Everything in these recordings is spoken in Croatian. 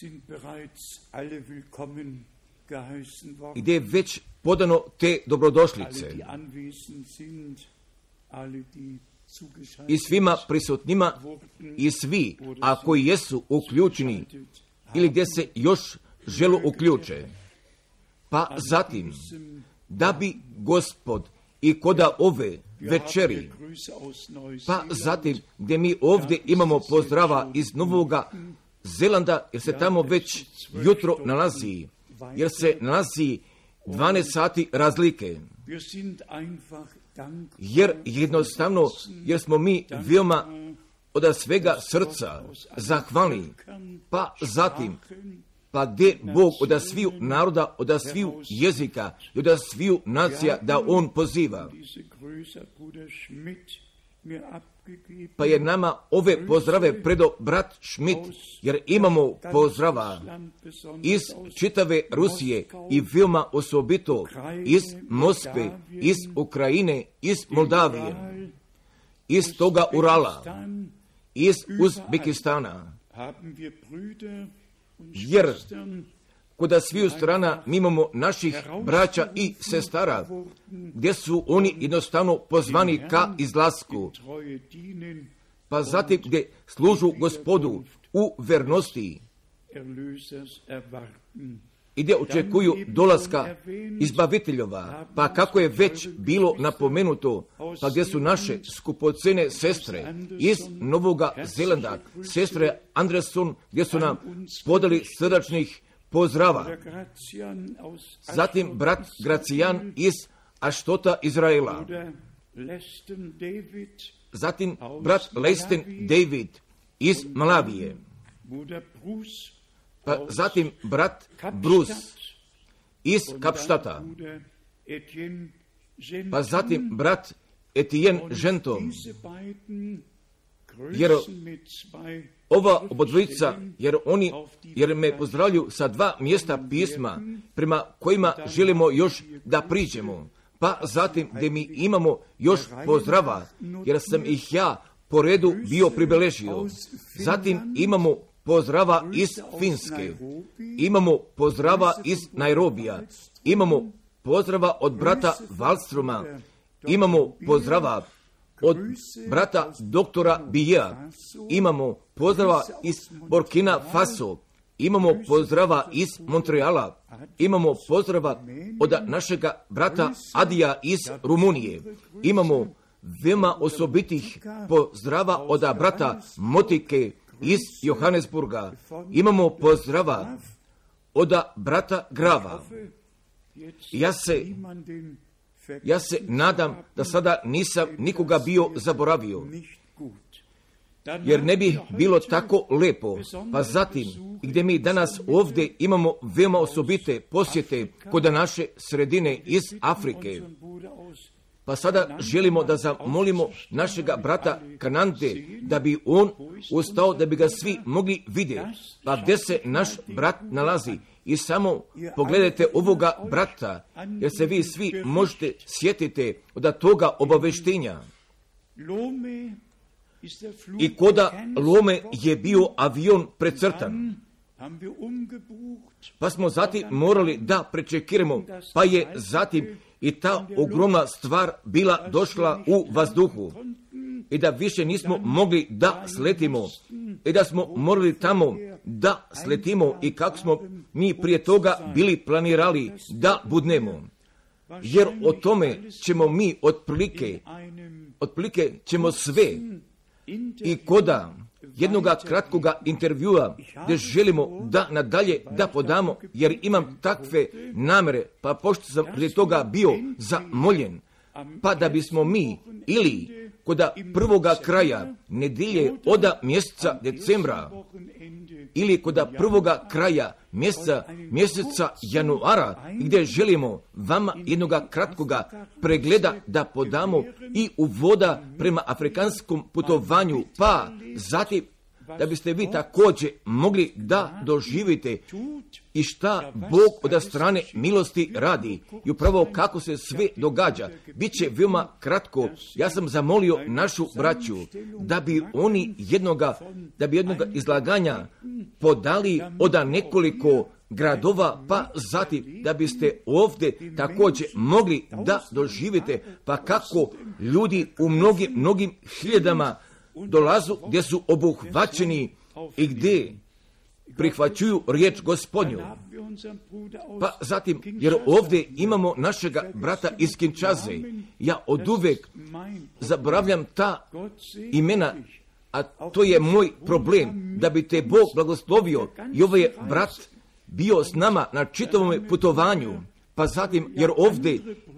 gdje je već podano te dobrodošlice. I svima prisutnima i svi, a koji jesu uključeni ili gdje se još želu uključe. Pa zatim, da bi Gospod i koda ove večeri, pa zatim gdje mi ovdje imamo pozdrava iz Novoga Zelanda, jer se tamo već jutro nalazi, jer se nalazi 12 sati razlike. Jer jednostavno, jer smo mi veoma od svega srca zahvalni, pa zatim, pa gdje Bog od sviju naroda, od sviju jezika i od sviju nacija da On poziva. Pa je nama ove pozdrave predo brat Schmidt, jer imamo pozdrava iz čitave Rusije i veoma osobito iz Moskve, iz Ukrajine, iz Moldavije, iz toga Urala, iz Uzbekistana. Jer kod sviju strana mi imamo naših braća i sestara, gdje su oni jednostavno pozvani ka izlasku. Pa zatim gdje služu Gospodu u vernosti i gdje očekuju dolaska izbaviteljova, pa kako je već bilo napomenuto, pa gdje su naše skupocene sestre iz Novoga Zelanda, sestre Anderson, gdje su nam podali srdačnih pozdrava. Zatim brat Gracijan iz Aštota Izraela. Zatim brat Leston David iz Malavije. Pa zatim brat Bruce iz Kapštata. Pa zatim brat Etienne Genton. Jer ova obodvojica, jer me pozdravljuju sa 2 mjesta pisma prema kojima želimo još da priđemo. Pa zatim gdje mi imamo još pozdrava, jer sam ih ja po redu bio pribeležio. Zatim imamo pozdrava iz Finske, imamo pozdrava iz Nairobija, imamo pozdrava od brata Wallstroma, imamo pozdrava od brata doktora Bijea, imamo pozdrava iz Burkina Faso, imamo pozdrava iz Montreala, imamo pozdrava od našega brata Adija iz Rumunije, imamo veoma osobitih pozdrava od brata Motike iz Johannesburga, imamo pozdrava od brata Grava. Ja se nadam da sada nisam nikoga bio zaboravio, jer ne bi bilo tako lepo. Pa zatim, gdje mi danas ovdje imamo veoma osobite posjete kod naše sredine iz Afrike. Pa sada želimo da zamolimo našega brata Kanante da bi on ustao, da bi ga svi mogli vidjeti. Pa gdje se naš brat nalazi? I samo pogledajte ovoga brata, jer se vi svi možete sjetiti od toga obaveštenja. I koda Lome je bio avion precrtan. Pa smo zatim morali da prečekiramo, pa je zatim i ta ogromna stvar bila došla u vazduhu. I da više nismo mogli da sletimo. I da smo morali tamo da sletimo i kako smo mi prije toga bili planirali da budnemo. Jer o tome ćemo mi otprilike ćemo sve. I koda jednoga kratkoga intervjua gdje želimo da nadalje da podamo, jer imam takve namere, pa pošto sam prije toga bio zamoljen, pa da bismo mi ili koda prvoga kraja nedjelje od mjeseca decembra ili koda prvoga kraja mjeseca januara, gdje želimo vama jednoga kratkoga pregleda da podamo i uvoda prema afrikanskom putovanju, pa zatim da biste vi također mogli da doživite i šta Bog od strane milosti radi i upravo kako se sve događa. Biće veoma kratko. Ja sam zamolio našu braću da bi oni jednoga izlaganja podali od nekoliko gradova, pa zatim da biste ovdje također mogli da doživite pa kako ljudi u mnogim hiljadama dolazu gdje su obuhvaćeni i gdje prihvaćuju riječ Gospodnju. Pa zatim, jer ovdje imamo našega brata iz Kinčaze, ja oduvek zaboravljam ta imena, a to je moj problem, da bi te Bog blagoslovio i ovaj je brat bio s nama na čitavom putovanju, pa zatim, jer ovdje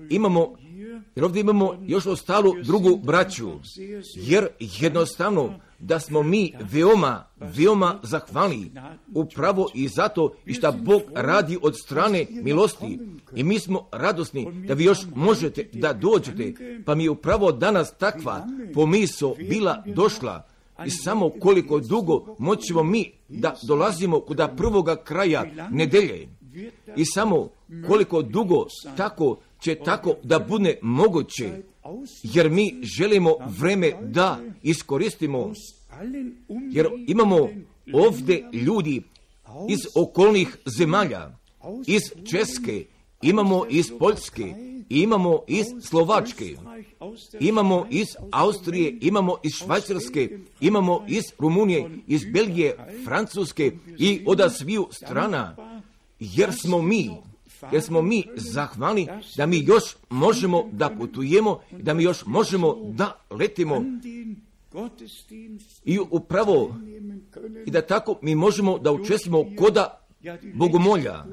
imamo još ostalu drugu braću, jer jednostavno da smo mi veoma zahvalni upravo i zato i šta Bog radi od strane milosti i mi smo radosni da vi još možete da dođete, pa mi je upravo danas takva pomisao bila došla i samo koliko dugo moćemo mi da dolazimo kod prvoga kraja nedelje i samo koliko dugo tako će tako da bude moguće, jer mi želimo vreme da iskoristimo, jer imamo ovdje ljudi iz okolnih zemalja, iz Česke, imamo iz Poljske, imamo iz Slovačke, imamo iz Austrije, imamo iz Švajcarske, imamo iz Rumunije, iz Belgije, Francuske i od sviju strana, jer smo mi zahvalni da mi još možemo da putujemo, da mi još možemo da letimo i upravo i da tako mi možemo da učestvujemo koda bogomolja.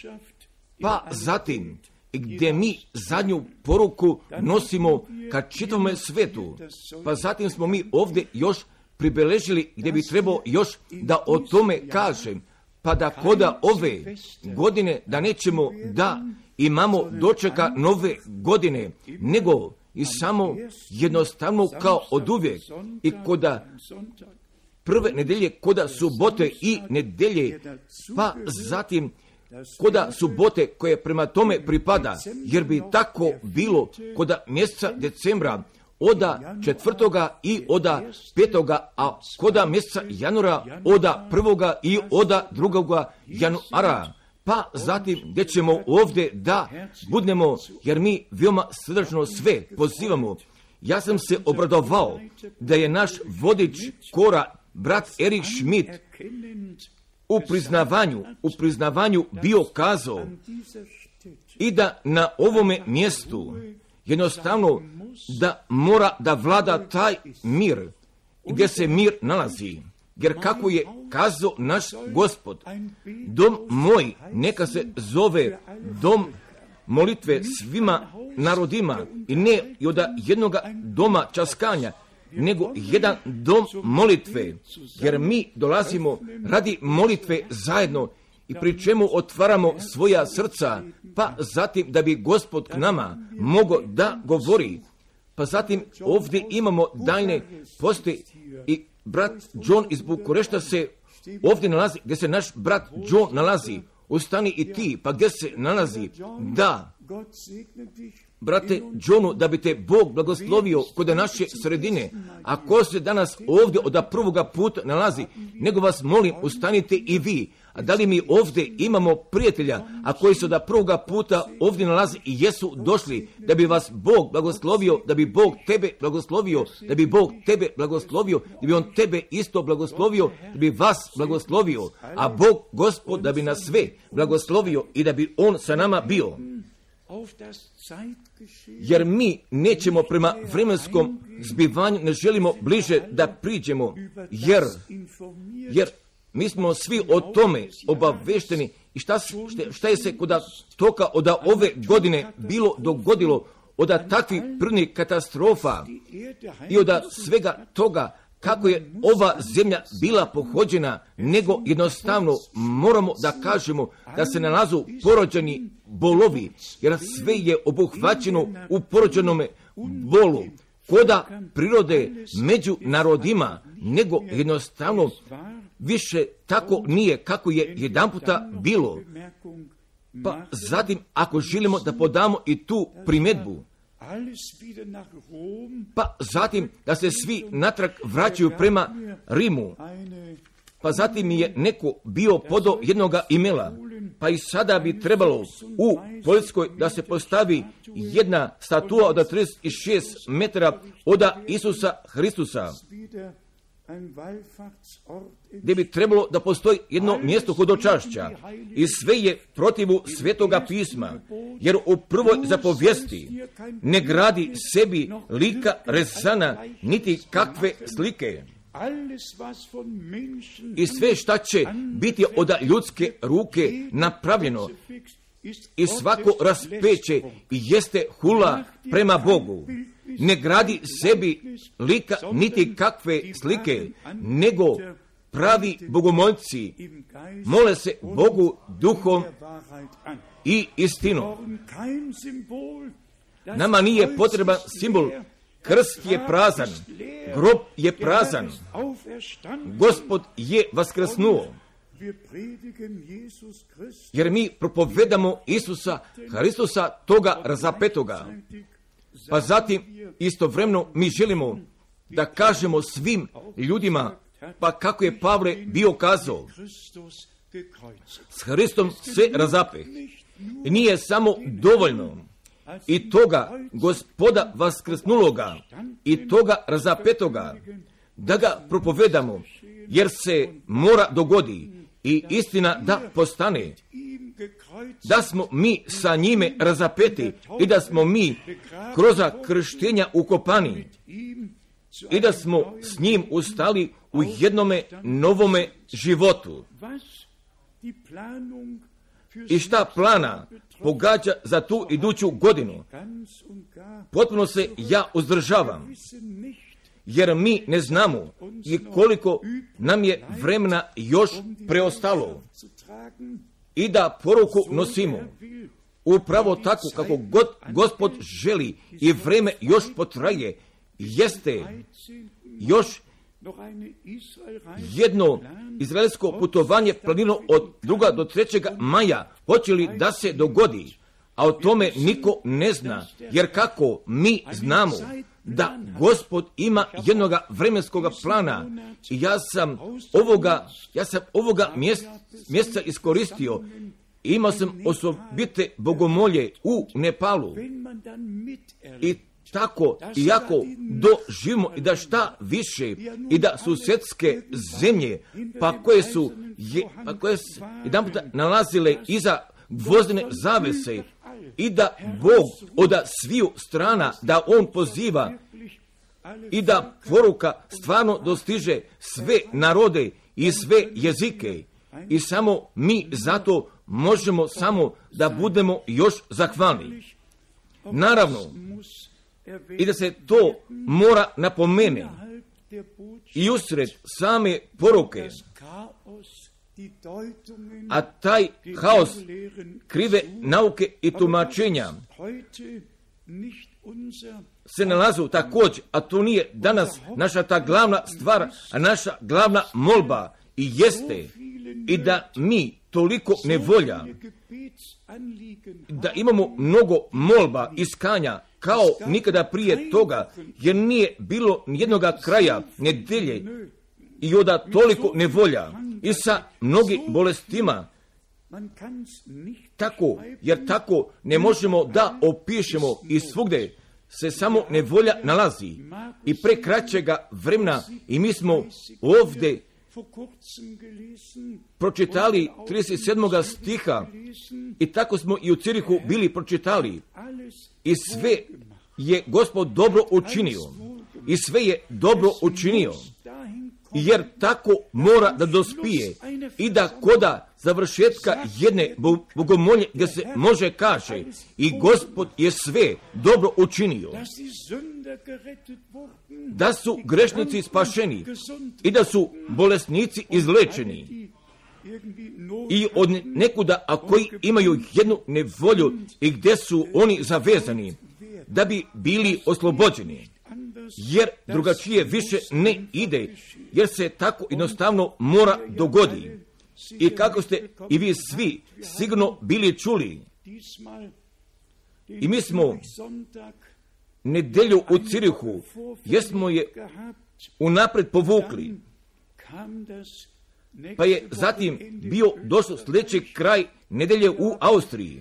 Pa zatim, gdje mi zadnju poruku nosimo ka čitavome svetu, pa zatim smo mi ovdje još pribeležili gdje bi trebao još da o tome kažem, pa da koda ove godine da nećemo da imamo dočeka nove godine, nego i samo jednostavno kao oduvijek i koda prve nedelje, koda subote i nedelje, pa zatim koda subote koje prema tome pripada, jer bi tako bilo koda mjeseca decembra, oda 4. i oda 5. a koda mjeseca januara, oda 1. i oda 2. januara. Pa zatim gdje ćemo ovdje da budemo, jer mi veoma srdačno sve pozivamo. Ja sam se obradovao da je naš vodič kora, brat Erik Schmidt, u priznavanju bio kazao i da na ovome mjestu jednostavno da mora da vlada taj mir, gdje se mir nalazi. Jer kako je kazao naš Gospod, dom moj neka se zove dom molitve svima narodima i ne i od jednoga doma časkanja, nego jedan dom molitve, jer mi dolazimo radi molitve zajedno i pri čemu otvaramo svoja srca, pa zatim da bi Gospod k nama mogao da govori. Pa zatim ovdje imamo dajne poste i brat John iz Bukurešta se ovdje nalazi, gdje se naš brat John nalazi. Ustani i ti, pa gdje se nalazi? Da, brate Johnu, da bi te Bog blagoslovio kod naše sredine. Ako se danas ovdje od prvoga puta nalazi, nego vas molim, ustanite i vi. A da li mi ovdje imamo prijatelja, a koji su od prvoga puta ovdje nalazi i jesu došli, da bi vas Bog blagoslovio, da bi Bog tebe blagoslovio, da bi Bog tebe blagoslovio, da bi on tebe isto blagoslovio, da bi vas blagoslovio, a Bog Gospod da bi nas sve blagoslovio i da bi on sa nama bio. Jer mi nećemo prema vremenskom zbivanju, ne želimo bliže da priđemo, jer mi smo svi o tome obavešteni i šta je se kod toga od ove godine bilo dogodilo, od takvih prirodnih katastrofa i od svega toga kako je ova zemlja bila pohođena, nego jednostavno moramo da kažemo da se nalazu porođeni bolovi, jer sve je obuhvaćeno u porođenome bolu. koda prirode među narodima, nego jednostavno više tako nije kako je jedanputa bilo. Pa zatim, ako želimo da podamo i tu primjedbu, pa zatim da se svi natrag vraćaju prema Rimu, pa zatim mi je neko bio podao jednoga imela, pa i sada bi trebalo u Poljskoj da se postavi jedna statua od 36 metara od Isusa Hristusa, gdje bi trebalo da postoji jedno mjesto hodočašća, i sve je protivu Svetoga pisma, jer u prvoj zapovijesti ne gradi sebi lika rezana niti kakve slike. I sve šta će biti od ljudske ruke napravljeno i svako raspeće jeste hula prema Bogu. Ne gradi sebi lika niti kakve slike, nego pravi bogomoljci mole se Bogu duhom i istinom. Nama nije potreban simbol. Krst je prazan, grob je prazan, Gospod je vaskrsnuo. Jer mi propovedamo Isusa Hristusa, toga razapetoga. Pa zatim istovremeno mi želimo da kažemo svim ljudima, pa kako je Pavle bio kazao, s Hristom se razapeh. Nije samo dovoljno i toga Gospoda vaskrsnuloga i toga razapetoga da ga propovedamo, jer se mora dogodi i istina da postane, da smo mi sa njime razapeti i da smo mi kroz krštenja ukopani i da smo s njim ustali u jednome novome životu. I šta plana pogađa za tu iduću godinu? Potpuno se ja uzdržavam, jer mi ne znamo i koliko nam je vremena još preostalo i da poruku nosimo upravo tako kako god Gospod želi i vreme još potraje. Jeste još jedno izraelsko putovanje planirano od 2. do 3. maja počeli da se dogodi, a o tome niko ne zna, jer kako mi znamo da Gospod ima jednoga vremenskoga plana. I ja sam ovoga mjeseca iskoristio. Imao sam osobite bogomolje u Nepalu. I tako, iako doživimo i da šta više, i da susjedske zemlje, pa koje su jedan puta nalazile iza gvozdene zavese, i da Bog od sviju strana, da On poziva i da poruka stvarno dostiže sve narode i sve jezike, i samo mi zato možemo samo da budemo još zahvalni. Naravno, i da se to mora napomene i usred same poruke, a taj haos krive nauke i tumačenja se nalazu također, a to nije danas naša ta glavna stvar, a naša glavna molba i jeste i da mi toliko nevolja, da imamo mnogo molba iskanja kao nikada prije toga, jer nije bilo nijednoga kraja nedelje i od toliko nevolja i sa mnogim bolestima. Tako, jer tako ne možemo da opišemo i svugde se samo nevolja nalazi i pre kraćega vremena i mi smo ovdje pročitali 37. stiha i tako smo i u Cirihu bili pročitali i sve je Gospod dobro učinio i sve je dobro učinio, jer tako mora da dospije i da koda završetka jedne bogomolje gdje se može kaže i Gospod je sve dobro učinio, da su grešnici spašeni i da su bolesnici izlečeni i od nekuda, a koji imaju jednu nevolju i gdje su oni zavezani, da bi bili oslobođeni. jer drugačije više ne ide, jer se tako jednostavno mora dogodi. I kako ste i vi svi sigurno bili čuli, i mi smo nedjelju u Cirihu, jesmo je unaprijed povukli, pa je zatim bio došao sljedeći kraj nedjelje u Austriji.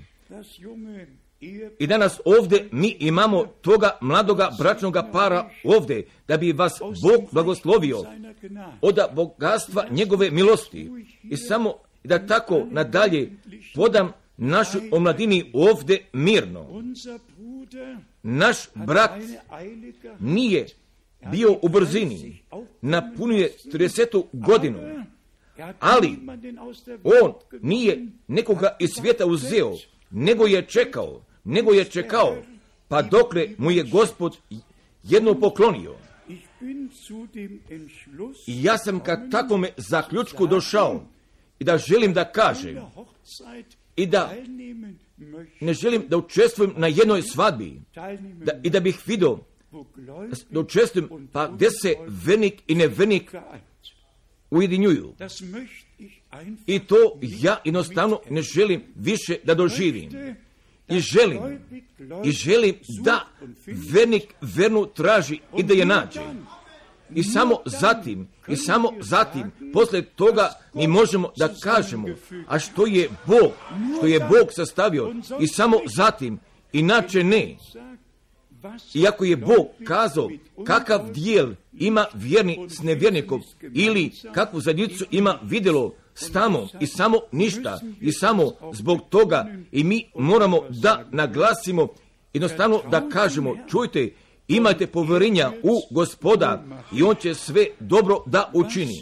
I danas ovdje mi imamo toga mladoga bračnoga para ovdje, da bi vas Bog blagoslovio od bogatstva njegove milosti. I samo da tako nadalje podam našoj omladini ovdje mirno. Naš brat nije bio u brzini, napunio 30. godinu, ali on nije nekoga iz svijeta uzeo, nego je čekao, pa dokle mu je Gospod jedno poklonio. I ja sam ka takvome zaključku došao i da želim da kažem i da ne želim da učestvujem na jednoj svadbi i da bih vidio da učestvujem pa gdje se vernik i nevernik ujedinjuju. I to ja jednostavno ne želim više da doživim. I želim da vernik vernu traži i da je nađe. I samo zatim, poslije toga mi možemo da kažemo, a što je Bog sastavio, i samo zatim, inače ne. Iako je Bog kazao kakav dijel ima vjerni s nevjernikom, ili kakvu zajednicu ima vidjelo s tamo, i samo ništa, i samo zbog toga, i mi moramo da naglasimo, jednostavno da kažemo, čujte, imajte povjerenja u Gospoda i on će sve dobro da učini.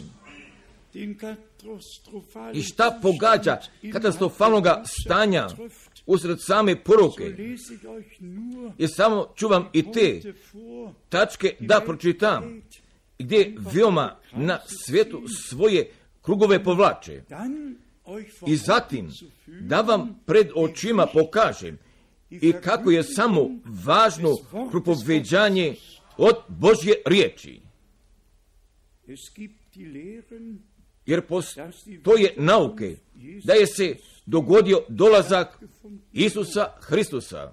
I šta pogađa katastrofalnoga stanja usred same poruke? I samo ću vam i te tačke da pročitam, gdje veoma na svijetu svoje krugove povlače. I zatim da vam pred očima pokažem i kako je samo važno propoveđanje od Božje riječi. Jer postoje nauke da je se dogodio dolazak Isusa Hristusa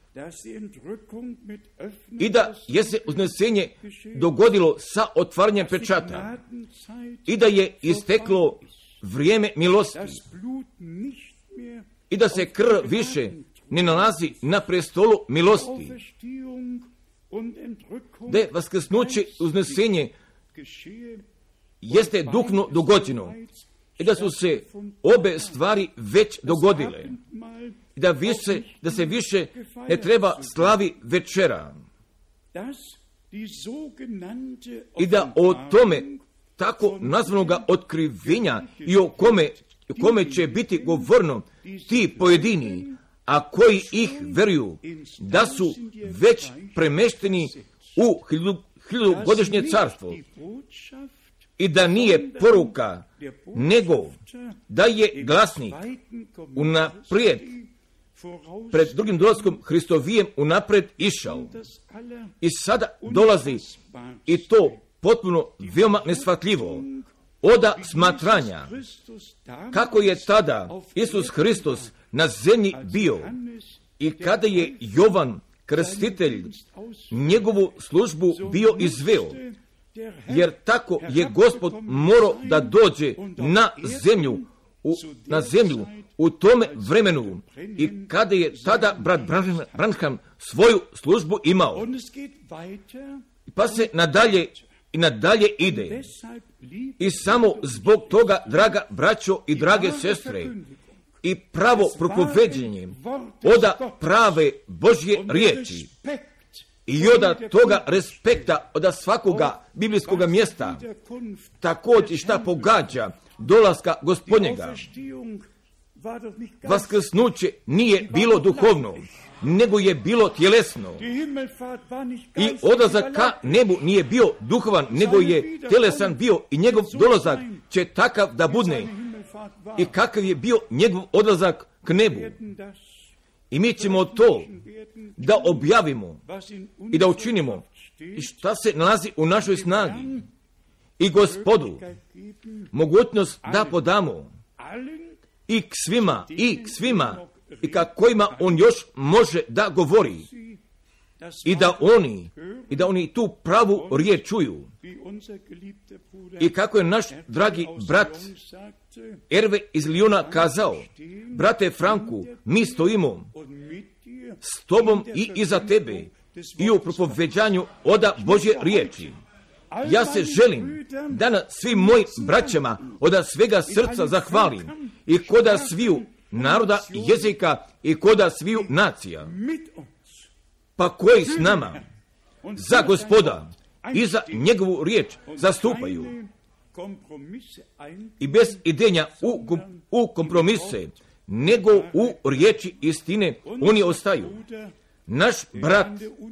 i da je se uznesenje dogodilo sa otvaranjem pečata i da je isteklo vrijeme milosti i da se krv više ne nalazi na prestolu milosti, da je vaskrsnuće uznesenje jeste duhovno dogođeno i da su se obe stvari već dogodile i da se više ne treba slavi večera i da o tome tako nazvanoga otkrivenja i o kome će biti govorno ti pojedini, a koji ih veruju da su već premešteni u hiljadugodišnje carstvo i da nije poruka, nego da je glasnik unaprijed pred drugim dolaskom Hristovijem unaprijed išao i sada dolazi i to potpuno veoma neshvatljivo oda smatranja kako je tada Isus Hristos na zemlji bio i kada je Jovan Krstitelj njegovu službu bio izveo, jer tako je Gospod morao da dođe na zemlju u tome vremenu i kada je tada brat Branham svoju službu imao. Pa se nadalje ide. I samo zbog toga, draga braćo i drage sestre, i pravo propoveđenje oda prave Božje riječi i oda toga respekta oda svakoga biblijskoga mjesta, također šta pogađa dolaska Gospodnjega. Vaskrsnuće nije bilo duhovno, nego je bilo tjelesno. I odlazak ka nebu nije bio duhovan, nego je tjelesan bio i njegov dolazak će takav da budne. I kakav je bio njegov odlazak k nebu. I mi ćemo to da objavimo i da učinimo i šta se nalazi u našoj snagi. I Gospodu mogućnost da podamo i k svima i kojima on još može da govori i da oni tu pravu riječ čuju. I kako je naš dragi brat Erve iz Lijona kazao, brate Franku, mi stojimo s tobom i iza tebe i u propoveđanju oda Božje riječi. Ja se želim da na svim mojim braćama od svega srca zahvalim i koda sviju naroda, jezika i koda sviju nacija. Pa koji s nama za Gospoda i za njegovu riječ zastupaju i bez idenja u kompromise, nego u riječi istine oni ostaju. Naš brat,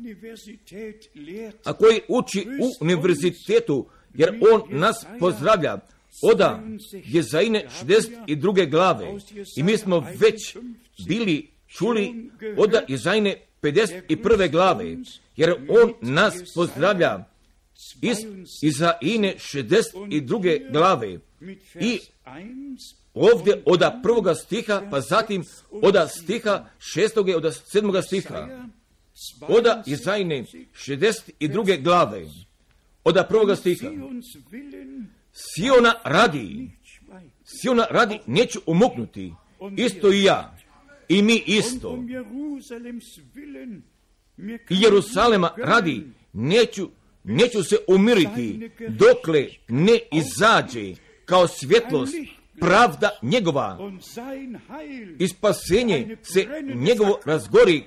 a koji uči u univerzitetu, jer on nas pozdravlja, oda Jezajine 62. glave. I mi smo već bili čuli oda Jezajine 51. glave, jer on nas pozdravlja iz Izaine 62. glave. I ovdje oda 1. stiha, pa zatim oda stiha 6. i oda 7. stiha. Oda Izaine 62. glave. Oda 1. stiha. Siona radi neću umuknuti. Isto i ja. I mi isto. I Jerusalema radi neću se umiriti dokle ne izađe kao svjetlost pravda njegova i spasenje se njegovo razgori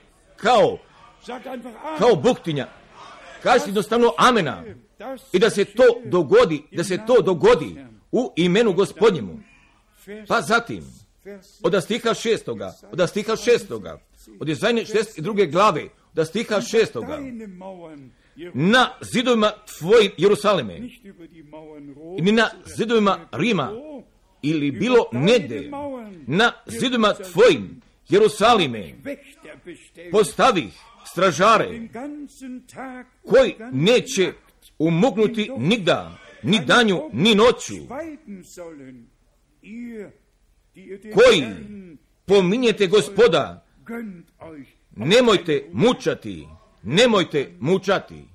kao buktinja. Kaži jednostavno amena i da se to dogodi u imenu Gospodnjemu. Pa zatim od stiha 6. od Jezajine 62. glave od stiha 6. Na zidovima tvojim Jerusaleme i ni na zidovima Rima ili bilo negde, na zidovima tvojim Jerusalime postavih stražare koji neće umuknuti nigda, ni danju, ni noću, koji pominjete Gospoda, nemojte mučati.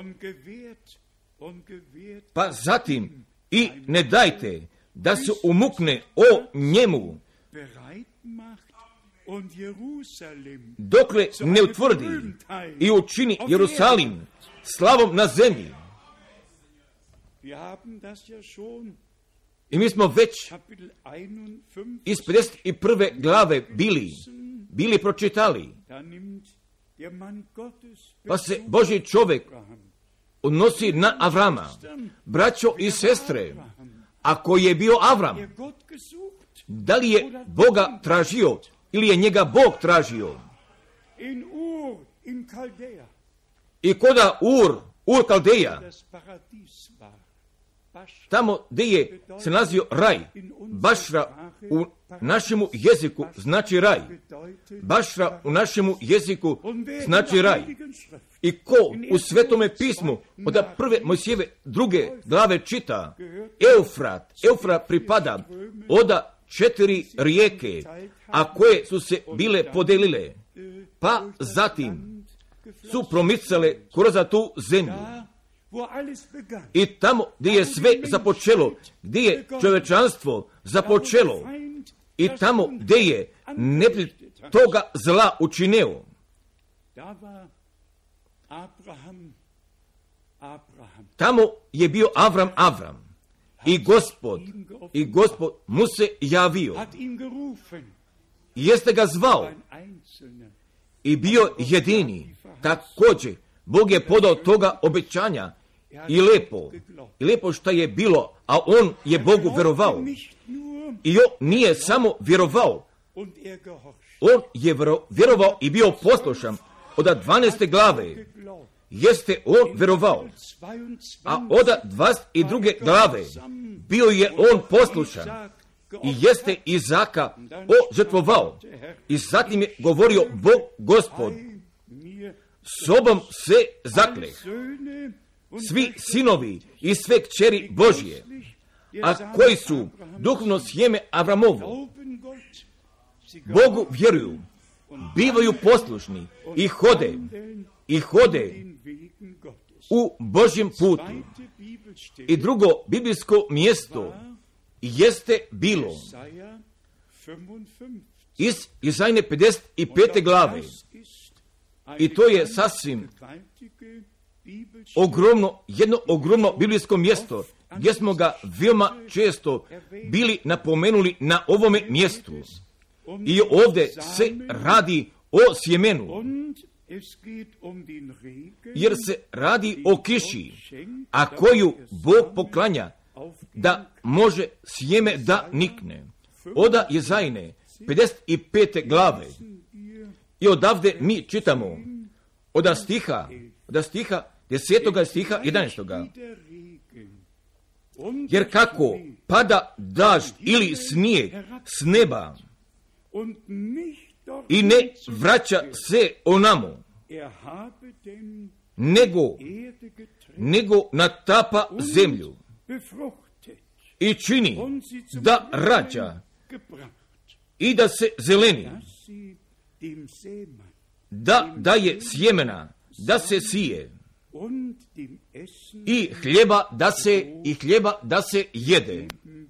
Pa zatim i ne dajte da se umukne o njemu, dokle ne utvrdi i učini Jerusalim slavom na zemlji. I mi smo već iz 51. glave bili pročitali. Pa se Božji čovjek odnosi na Avrama. Braćo i sestre, ako je bio Avram, da li je Boga tražio ili je njega Bog tražio? I koda Ur Kaldeja, tamo gdje je se nalazio raj, Bašra u našemu jeziku znači raj. Bašra u našemu jeziku znači raj. I ko u Svetome pismu od 1. Mojsijeve 2. glave čita, Eufrat pripada oda 4 rijeke, a koje su se bile podelile, pa zatim su promicale kroz tu zemlju. I tamo gdje je sve započelo, gdje je čovječanstvo započelo, i tamo gdje je neprijatelj toga zla učinio, tamo je bio Avram. I Gospod mu se javio. Jeste ga zvao i bio jedini. Također, Bog je podao toga obećanja i lepo što je bilo, a on je Bogu vjerovao. I on nije samo vjerovao, on je vjerovao i bio poslušan. Od 12. glave jeste on vjerovao, a od 22. glave bio je on poslušan i jeste Izaka ožrtvovao. I zatim je govorio Bog Gospod, sobom se zakleh. Svi sinovi i sve kćeri Božje, a koji su duhovno sjeme Avramovo, Bogu vjeruju, bivaju poslušni i hode u Božjem putu. I drugo biblijsko mjesto jeste bilo iz Izajne 55. glave. I to je sasvim jedno ogromno biblijsko mjesto, gdje smo ga veoma često bili napomenuli na ovome mjestu. I ovdje se radi o sjemenu, jer se radi o kiši, a koju Bog poklanja da može sjeme da nikne. Oda Jezajne 55. glave. I odavde mi čitamo od stiha 10. stiha 11. Jer kako pada dažd ili snijeg s neba i ne vraća se onamo, nego natapa zemlju i čini da rađa i da se zeleni, da daje sjemena, da se sije i hljeba da se jede.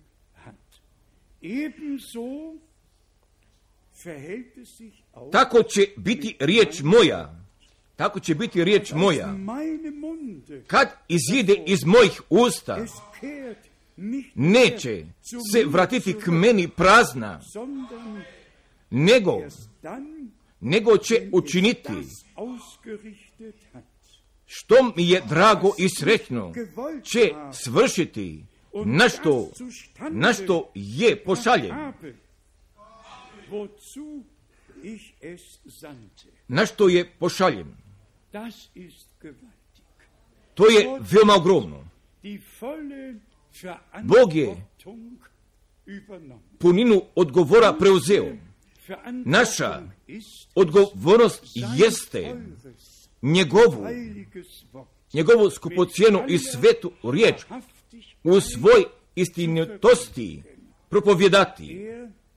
Tako će biti riječ moja, kad izide iz mojih usta, neće se vratiti k meni prazna, nego će učiniti što mi je drago i sretno, će svršiti na što je pošaljen. Na što je pošaljen. To je veoma ogromno. Bog je puninu odgovora preuzeo. Naša odgovornost jeste njegovu skupocijenu i svetu riječ u svoj istinitosti propovjedati.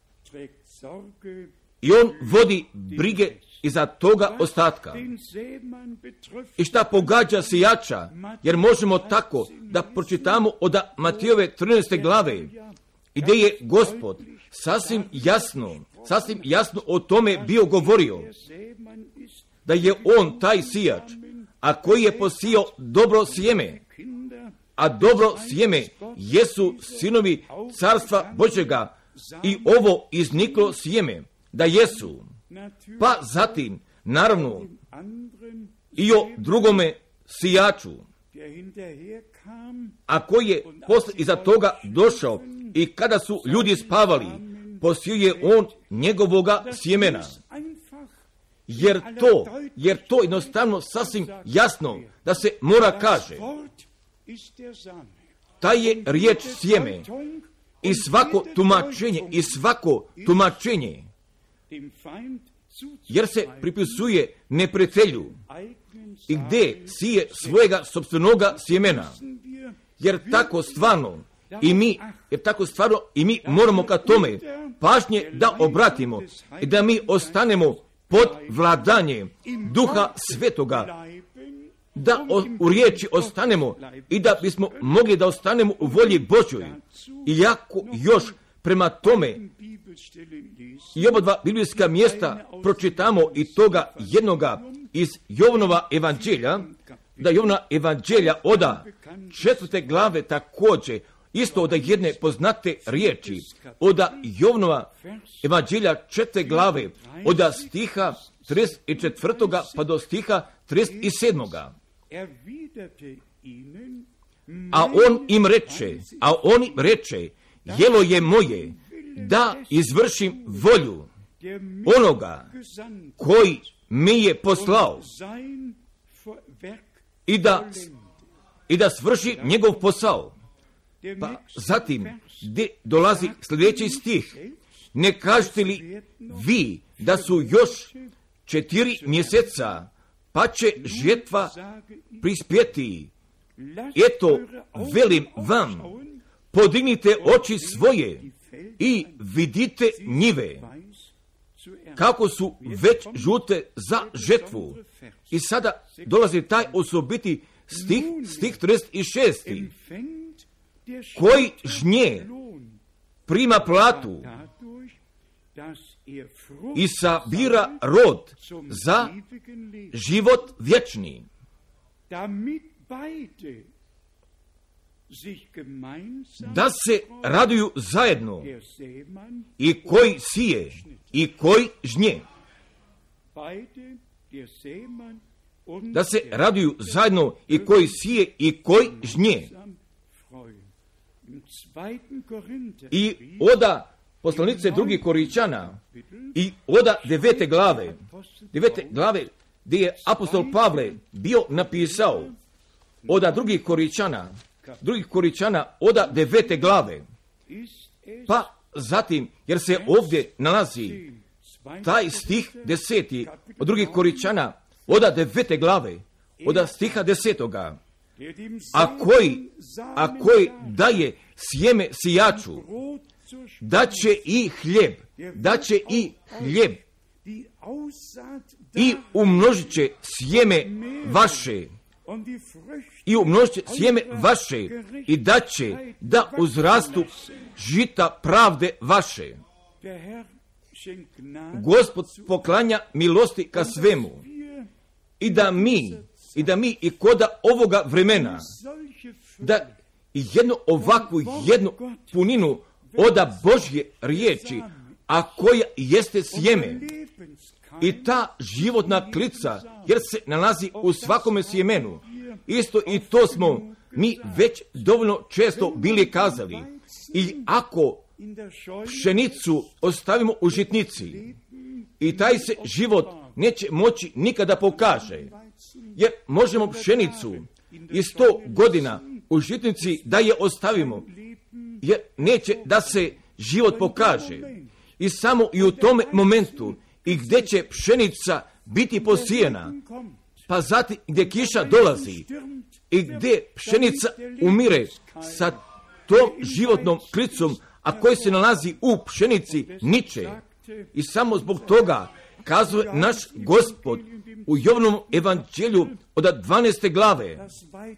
I on vodi brige iza toga ostatka. I šta pogađa sijača, jer možemo tako da pročitamo od Matijove 13. glave, gdje je Gospod sasvim jasno o tome bio govorio, da je on taj sijač, a koji je posijao dobro sjeme, a dobro sjeme jesu sinovi carstva Božjega, i ovo izniklo sjeme, da jesu. Pa zatim, naravno, i o drugome sijaču, a koji je posle iza toga došao, i kada su ljudi spavali, posio je on njegovoga sjemena. Jer to jednostavno sasvim jasno da se mora kaže. Ta je riječ sjeme i svako tumačenje, jer se pripisuje neprijatelju i gdje sije svojega sopstvenoga sjemena. Jer tako stvarno i mi moramo ka tome pažnje da obratimo i da mi ostanemo pod vladanjem Duha Svetoga, da u riječi ostanemo i da bismo mogli da ostanemo u volji Božjoj. Iako još prema tome i oba dva biblijska mjesta pročitamo i toga jednoga iz Jovanova evanđelja, da Jovana evanđelja oda 4. glave također, isto od jedne poznate riječi, od Jovanova evanđelja 4. glave, od stiha 34. pa do stiha 37. A on im reče, jelo je moje da izvršim volju onoga koji mi je poslao i da svrši njegov posao. Pa zatim gdje dolazi sljedeći stih, ne kažete li vi da su još 4 mjeseca pa će žetva prispjeti. Eto, velim vam, podignite oči svoje i vidite njive, kako su već žute za žetvu. I sada dolazi taj osobiti stih 36. Koji žnje prima platu i sabira rod za život vječni. Da se raduju zajedno i koji sije i koji žnje. Da se raduju zajedno i koji sije i koji žnje. I oda poslanice 2. Korinčana i oda 9. glave gdje je apostol Pavle bio napisao oda 2. Korinčana oda 9. glave. Pa zatim, jer se ovdje nalazi taj stih 10. od 2. Korinčana oda 9. glave, oda stiha 10. A koji daje sjeme sijaču, daće i hljeb i umnožit će sjeme vaše i daće da uzrastu žita pravde vaše. Gospod poklanja milosti ka svemu i da mi i koda ovoga vremena da jednu puninu oda Božje riječi, a koja jeste sjeme. I ta životna klica, jer se nalazi u svakome sjemenu. Isto i to smo mi već dovoljno često bili kazali. I ako pšenicu ostavimo u žitnici, i taj se život neće moći nikada pokaže. Jer možemo pšenicu i 100 godina u žitnici da je ostavimo, jer neće da se život pokaže. I samo i u tome momentu i gdje će pšenica biti posijena, pa zatim gdje kiša dolazi i gdje pšenica umire sa tom životnom klicom, a koji se nalazi u pšenici, niče. I samo zbog toga kazuje naš Gospod u Jovanovom evanđelju od 12. glave,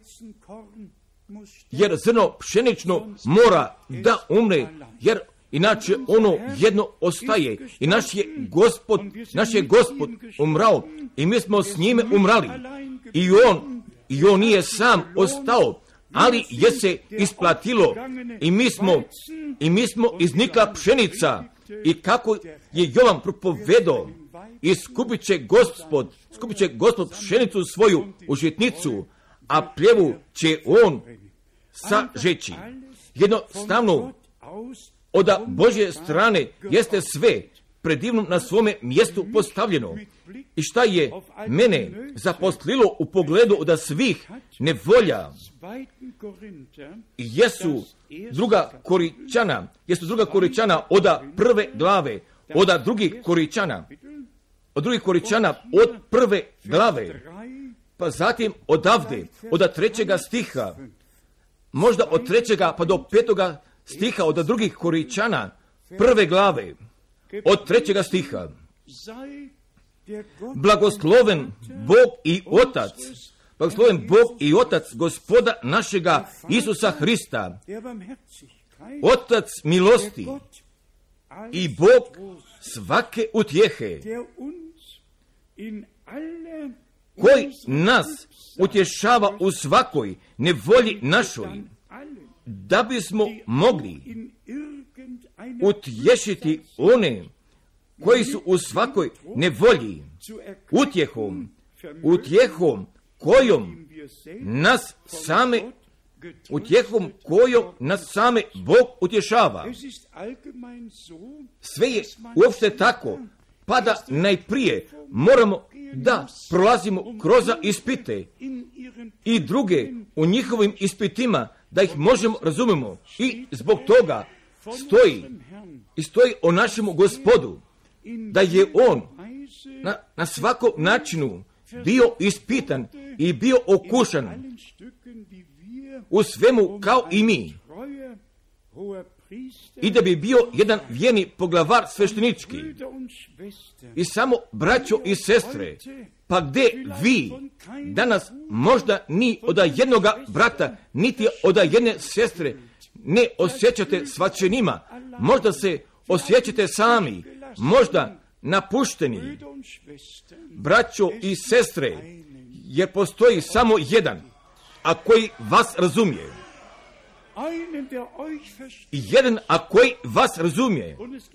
jer zrno pšenično mora da umre, jer inače ono jedno ostaje. I naš je Gospod umrao i mi smo s njime umrali. I on nije sam ostao, ali je se isplatilo i mi smo iznikla pšenica. I kako je Jovan propovedao, i skupit će Gospod pšenicu svoju u žitnicu, a pljevu će on sažeći. Jednostavno, od Božje strane jeste sve predivno na svome mjestu postavljeno. I šta je mene zaposlilo u pogledu od svih nevolja, jesu druga Korinčana od 1. glave, od 2. Korinčana od 1. glave, pa zatim odavde, od 3. stiha, možda od 3. pa do 5. stiha od 2. Korinčana 1. glave, od 3. stiha. Blagosloven Bog i Otac Gospoda našega Isusa Hrista, Otac milosti i Bog svake utjehe, koji nas utješava u svakoj nevolji našoj, da bismo mogli utješiti one koji su u svakoj nevolji, utjehom kojom nas same Bog utješava. Sve je uopšte tako, pa da najprije moramo da prolazimo kroz ispite i druge u njihovim ispitima, da ih možemo razumemo. I zbog toga stoji o našemu Gospodu, da je on na svakom načinu bio ispitan i bio okušan u svemu kao i mi, i da bi bio jedan vjerni poglavar sveštenički. I samo, braćo i sestre, pa gdje vi danas možda ni od jednoga brata, niti od jedne sestre ne osjećate svačenima, možda se osjećate sami, možda napušteni, braćo i sestre, jer postoji samo jedan, a koji vas razumije. Jedan, a koji vas razumije.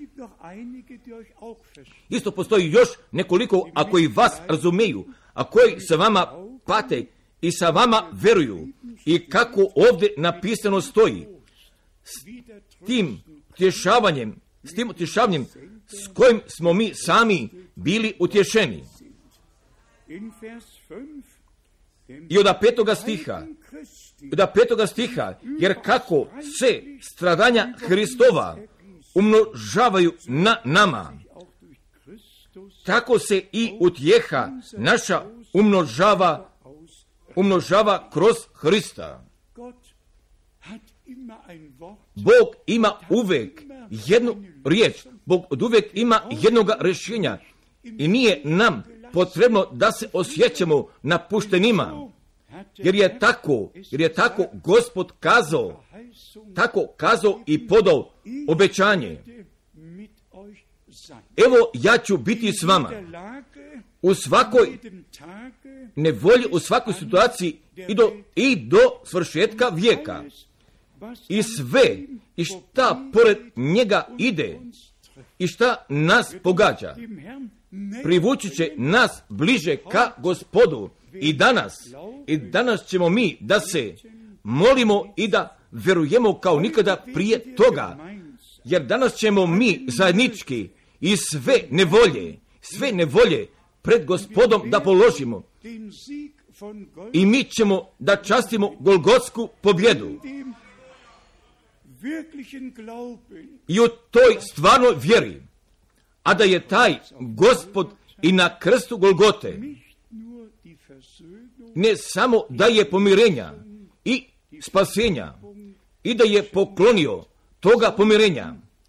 Isto postoji još nekoliko, a koji vas razumiju, a koji sa vama pate i sa vama veruju. I kako ovdje napisano stoji, s tim utješavanjem s kojim smo mi sami bili utješeni. I od 5. stiha, jer kako se stradanja Hristova umnožavaju na nama, tako se i utjeha naša umnožava kroz Hrista. Bog ima uvijek jednu riječ, Bog od uvijek ima jednoga rješenja i nije nam potrebno da se osjećamo napuštenima, jer je tako Gospod kazao i podao obećanje. Evo, ja ću biti s vama u svakoj nevolji, u svakoj situaciji i do svršetka vijeka. I sve, i šta pored njega ide, i šta nas pogađa, privući će nas bliže ka Gospodu. I danas ćemo mi da se molimo i da verujemo kao nikada prije toga, jer danas ćemo mi zajednički i sve nevolje pred Gospodom da položimo. I mi ćemo da častimo Golgotsku pobjedu. I u toj stvarnoj vjeri, a da je taj Gospod i na krstu Golgote ne samo da je pomirenja i spasenja i da je poklonio toga pomirenja,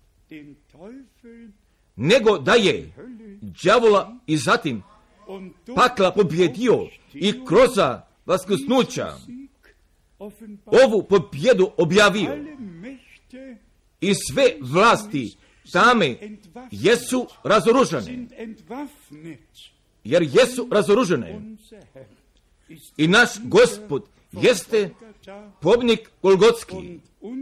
nego da je đavola i zatim pakla pobjedio i kroz vaskrsnuća ovu pobjedu objavio. I sve vlasti tame jesu razoružane, jer jesu razoružane. I naš Gospod jeste pobjednik Golgotski.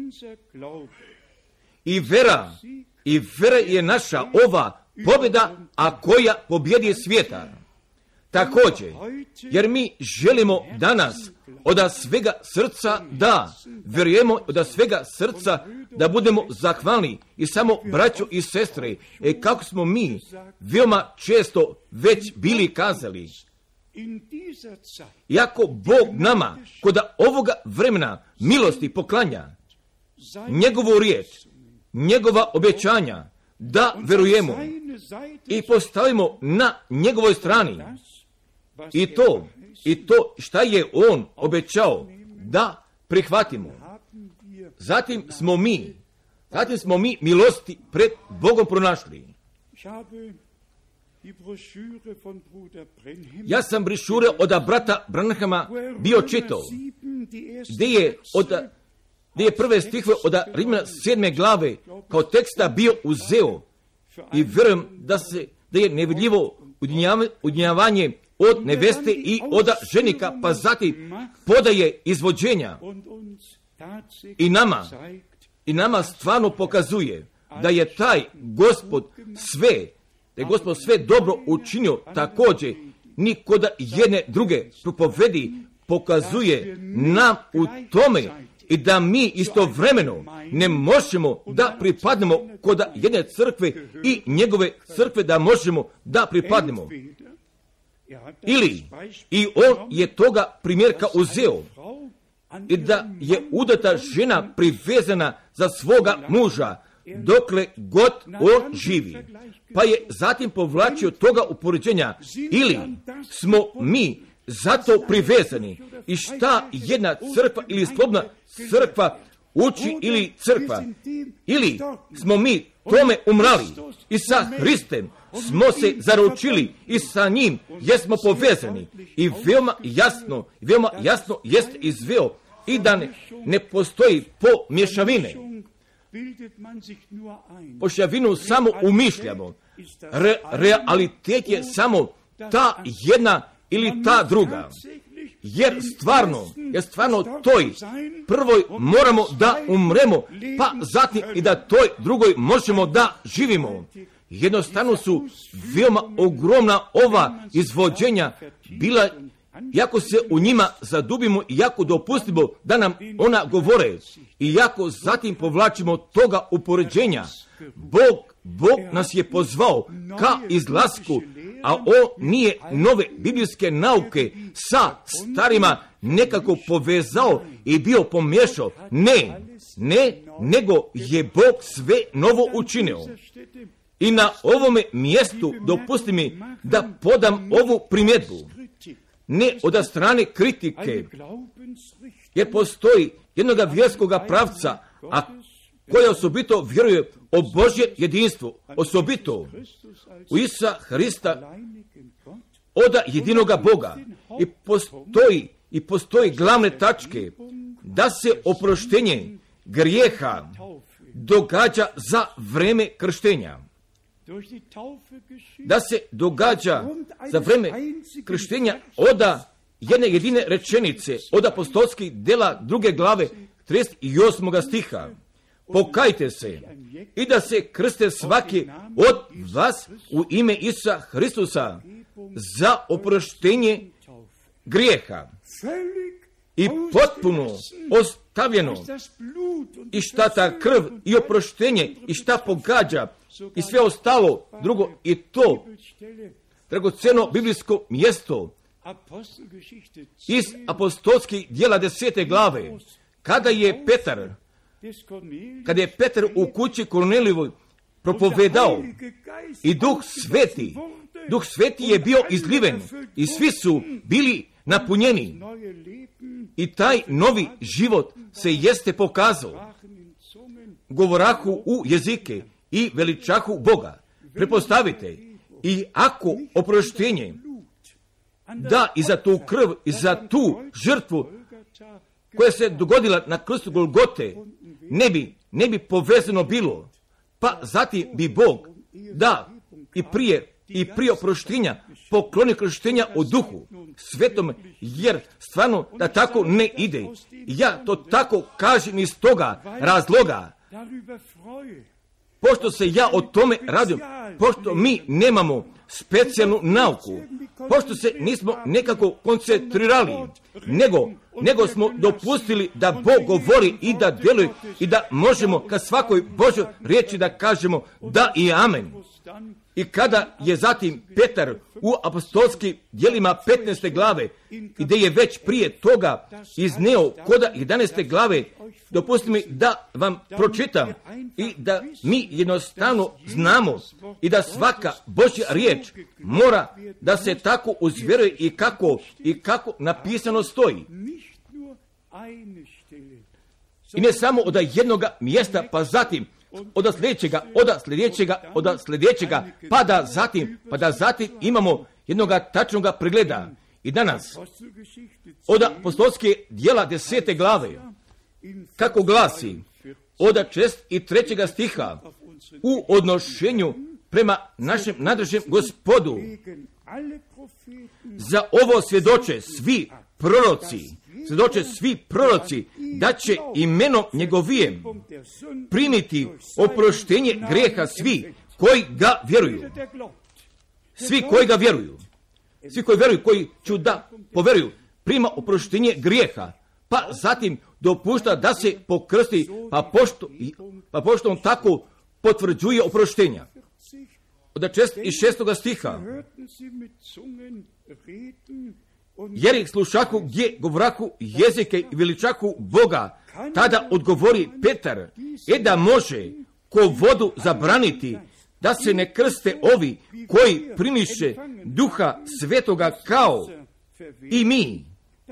I vera je naša ova pobjeda, a koja pobjedi svijeta. Također, jer mi želimo danas od svega srca da vjerujemo, od svega srca da budemo zahvalni. I samo, braćo i sestre, kako smo mi veoma često već bili kazali, iako Bog nama kod ovoga vremena milosti poklanja njegovu riječ, njegova obećanja, da verujemo i postavimo na njegovoj strani i to šta je on obećao da prihvatimo. Zatim smo mi milosti pred Bogom pronašli. Ja sam brošure od brata Branhama bio čitao, gdje je prve stihove od Rimljana 7. glave kao teksta bio uzeo i vjerujem da je nevidljivo udnjavanje od neveste i od ženika, pa zatim podaje izvođenja i nama stvarno pokazuje da je taj Gospod sve dobro učinio. Također nikoda jedne druge propovedi pokazuje nam u tome i da mi istovremeno ne možemo da pripadnemo kod jedne crkve i njegove crkve da možemo da pripadnemo. I on je toga primjerka uzeo i da je udata žena privezana za svoga muža dokle god on živi. Pa je zatim povlačio toga upoređenja, ili smo mi zato privezani i šta jedna crkva ili slobodna crkva uči ili crkva, ili smo mi tome umrali i sa Hristem smo se zaručili i sa njim jesmo povezani i veoma jasno jeste izveo i da ne postoji pomješavine. Pošavinu samo umišljamo. Realitet je samo ta jedna ili ta druga. Jer stvarno toj prvoj moramo da umremo, pa zatim i da toj drugoj možemo da živimo. Jednostavno su veoma ogromna ova izvođenja bila, jako se u njima zadubimo i jako dopustimo da nam ona govore i jako zatim povlačimo toga upoređenja. Bog nas je pozvao ka izlasku, a on nije nove biblijske nauke sa starima nekako povezao i bio pomiješao. Ne, nego je Bog sve novo učinio. I na ovome mjestu dopusti mi da podam ovu primjedbu. Ne od strane kritike, jer postoji jednoga vjerskoga pravca, a koja osobito vjeruje o Božje jedinstvo, osobito u Isusa Hrista od jedinoga Boga. I postoji glavne tačke da se oproštenje grijeha događa za vreme krštenja. Da se događa za vreme krštenja od jedne jedine rečenice od apostolskih dela 2. glave 38. stiha. Pokajte se i da se krste svaki od vas u ime Isusa Hristusa za oproštenje grijeha. I potpuno ostavljeno i šta ta krv i oproštenje i šta pogađa i sve ostalo drugo i to dragoceno biblijsko mjesto iz apostolskih djela 10. glave kada je Petar u kući Kornelijevoj propovedao i Duh Sveti je bio izliven i svi su bili napunjeni i taj novi život se jeste pokazao. Govorahu u jezike i veličahu Boga. Prepostavite, i ako oproštenje da i za tu krv i za tu žrtvu koja se dogodila na krstu Golgote ne bi povezano bilo, pa zatim bi Bog da i prije oproštenja pokloni krštenja u Duhu Svetom, jer stvarno da tako ne ide. Ja to tako kažem iz toga razloga, pošto se ja o tome radim, pošto mi nemamo specijalnu nauku, pošto se nismo nekako koncentrirali, nego smo dopustili da Bog govori i da djeluje i da možemo ka svakoj Božoj riječi da kažemo da i amen. I kada je zatim Petar u apostolskim djelima 15. glave, gdje je već prije toga izneo koda 11. glave, dopustite mi da vam pročitam i da mi jednostavno znamo i da svaka Božja riječ mora da se tako uzvjeruje i kako napisano stoji. I ne samo od jednoga mjesta, pa zatim od sljedećega, pa da zatim imamo jednoga tačnoga pregleda. I danas, od apostolske djela 10. glave, kako glasi, od 63. stiha, u odnošenju prema našem nadrežem Gospodu, za ovo svjedoče svi proroci, da će imenom njegovijem primiti oproštenje grijeha svi koji ga vjeruju. Svi koji ga vjeruju. Svi koji vjeruju, koji ću da poveruju, prima oproštenje grijeha, pa zatim dopušta da se pokrsti, pa pošto on tako potvrđuje oproštenja. Od 6. stiha, jer ih slušahu gdje govorahu jezike i veličahu Boga, tada odgovori Petar, da može ko vodu zabraniti, da se ne krste ovi koji primiše Duha Svetoga kao i mi.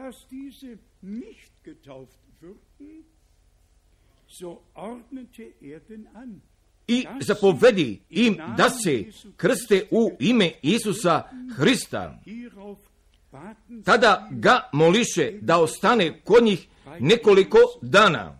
I zapovedi im da se krste u ime Isusa Hrista. Tada ga moliše da ostane kod njih nekoliko dana.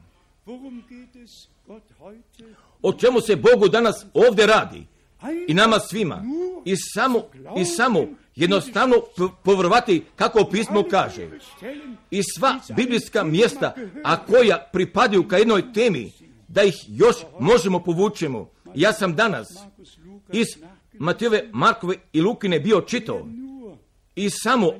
O čemu se Bogu danas ovdje radi? I nama svima. I samo jednostavno povjerovati kako pismo kaže. I sva biblijska mjesta, a koja pripadaju ka jednoj temi, da ih još možemo povučemo. Ja sam danas iz Matejove, Markove i Lukine bio čitao. I samo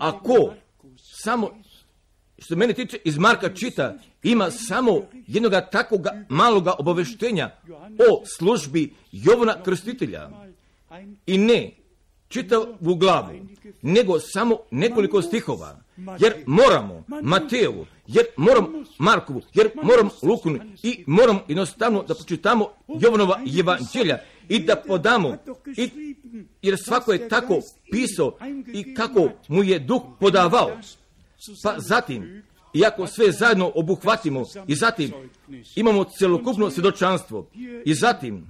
što mene tiče iz Marka čita, ima samo jednoga takvoga maloga obaveštenja o službi Jovana Krstitelja. I ne čitavu glavu, nego samo nekoliko stihova. Jer moramo Mateju, jer moram Markovu, jer moram Lukinu i moram jednostavno da pročitamo Jovanova evanđelja i da podamo, jer svako je tako pisao i kako mu je Duh podavao. Pa zatim, iako sve zajedno obuhvatimo i zatim imamo celokupno svjedočanstvo i zatim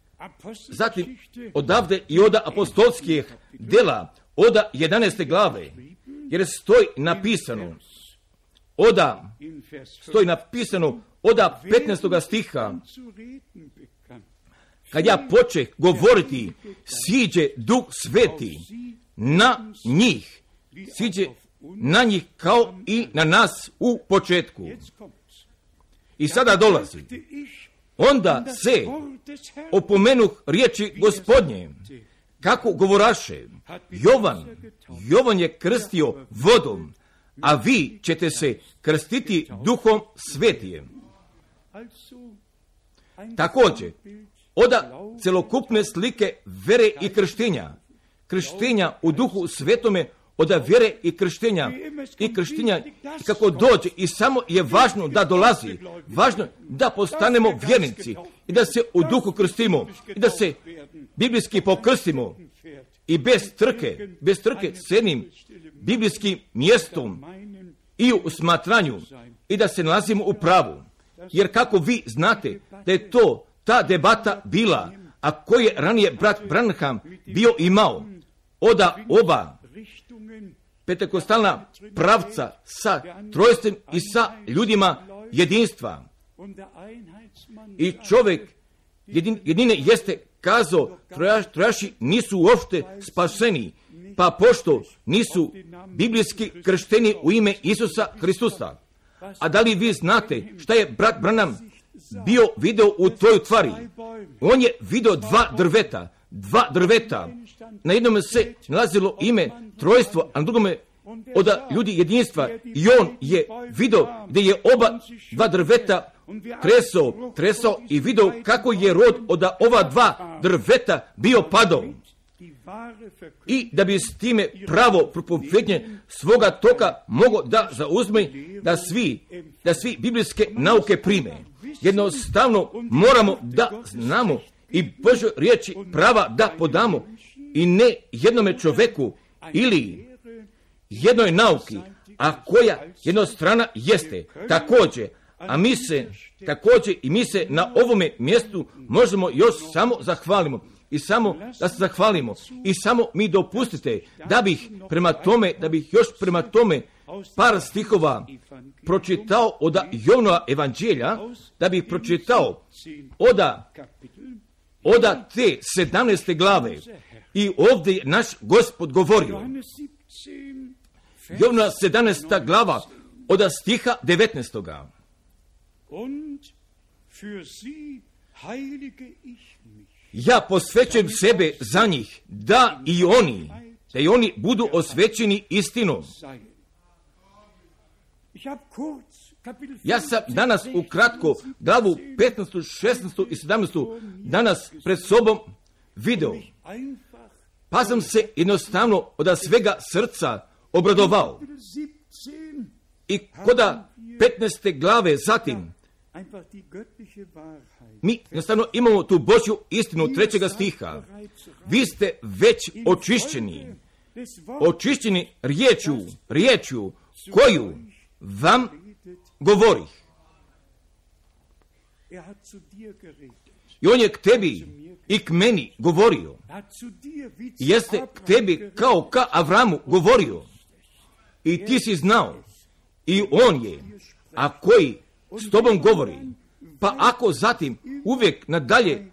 odavde i oda apostolskih dela, oda 11. glave, jer stoji napisano oda 15. stiha, kad ja počeh govoriti, siđe Duh Sveti na njih, siđe na njih kao i na nas u početku. I sada dolazi. Onda se opomenuh riječi Gospodnje, kako govoraše, Jovan je krstio vodom, a vi ćete se krstiti Duhom Svetijem. Također, oda celokupne slike vere i krštenja u Duhu Svetome, oda vjere i krštenja kako dođe i samo je važno da dolazi, važno da postanemo vjernici i da se u duhu krstimo i da se biblijski pokrstimo i bez trke s jednim biblijskim mjestom i u smatranju i da se nalazimo u pravu. Jer kako vi znate da je to ta debata bila, a koji je ranije brat Branham bio imao, oda oba pentekostalna pravca sa trojstvom i sa ljudima jedinstva. I čovjek jedine jeste kazao, trojaši nisu uopšte spaseni, pa pošto nisu biblijski kršteni u ime Isusa Hristusa. A da li vi znate šta je brat Branham bio video u toj tvari? On je video dva drveta. Na jednom se nalazilo ime trojstvo, a na drugome od ljudi jedinstva. I on je video gdje je oba dva drveta tresao i video kako je rod od ova dva drveta bio padao. I da bi s time pravo propovednje svoga toka mogo da zauzme, da svi biblijske nauke prime. Jednostavno moramo da znamo i Božoj riječi prava da podamo i ne jednome čoveku ili jednoj nauki, a koja jednostrana jeste također. A mi se na ovome mjestu možemo još samo zahvalimo i samo da se zahvalimo i samo mi dopustite da bih još prema tome par stihova pročitao od Jovanova evanđelja, da bih pročitao oda te 17. glave i ovdje je naš Gospod govorio. Jovana 17. glava od stiha 19. Ja posvećujem sebe za njih, da i oni budu osvećeni istinom. Ja sam danas ukratko glavu 15., 16. i 17. danas pred sobom video. Pa sam se jednostavno od svega srca obradovao. I koda 15. glave zatim Mi jednostavno imamo tu Božju istinu 3. stiha. Vi ste već očišćeni riječju koju vam govorih. I on je k tebi i k meni govorio. Jeste k tebi kao ka Avramu govorio. I ti si znao. I on je, a koji s tobom govori. Pa ako zatim uvijek nadalje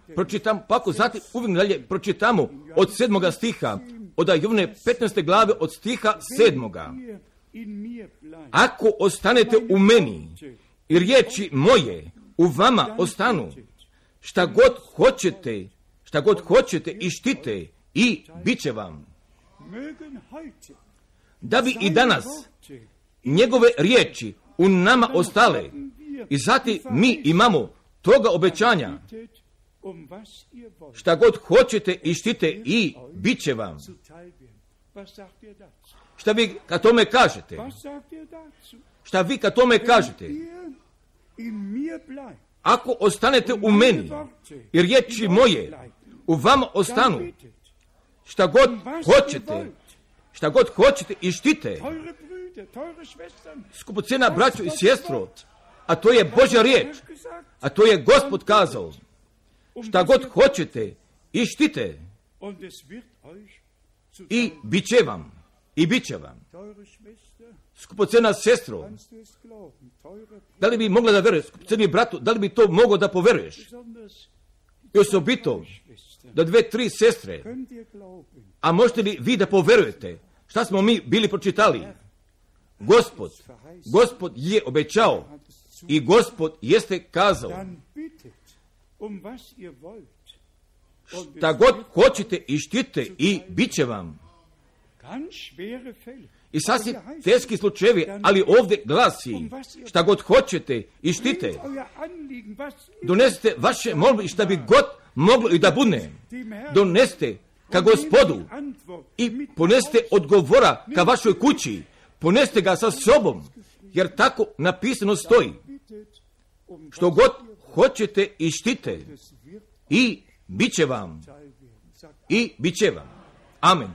pročitamo od 7. stiha, od Jovane 15. glave od stiha 7. Ako ostanete u meni i riječi moje u vama ostanu, šta god hoćete ištite i bit će vam. Da bi i danas njegove riječi u nama ostale i zatim mi imamo toga obećanja, šta god hoćete ištite i bit će vam. Šta vi kad tome kažete? Šta vi kad tome kažete? Ako ostanete u meni i riječi moje u vama ostanu, šta god hoćete ištite. Skupocjena braćo i sestro, a to je Božja riječ, a to je Gospod kazao, šta god hoćete ištite i bit će vam. Skupocjena sestro, da li bi mogla da veruješ, skupocjeni bratu, da li bi to mogao da poveruješ? I osobito, da 2-3 sestre, a možete li vi da poverujete šta smo mi bili pročitali? Gospod je obećao i Gospod jeste kazao, šta god hoćete ištite i bit će vam. I sasvim teški slučajevi, ali ovdje glasi, šta god hoćete ištite. Donesite vaše molbe i šta bi god moglo i da bude. Donesite ka Gospodu i ponesite odgovora ka vašoj kući. Ponesite ga sa sobom, jer tako napisano stoji. Što god hoćete ištite i bit će vam. I bit će vam. Amen.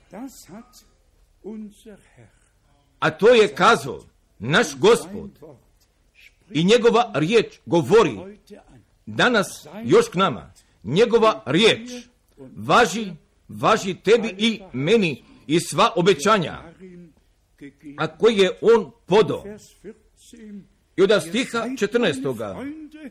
A to je kazao naš Gospod i njegova riječ govori danas još k nama. Njegova riječ važi tebi i meni i sva obećanja, a koji je on podao. I od stiha 14.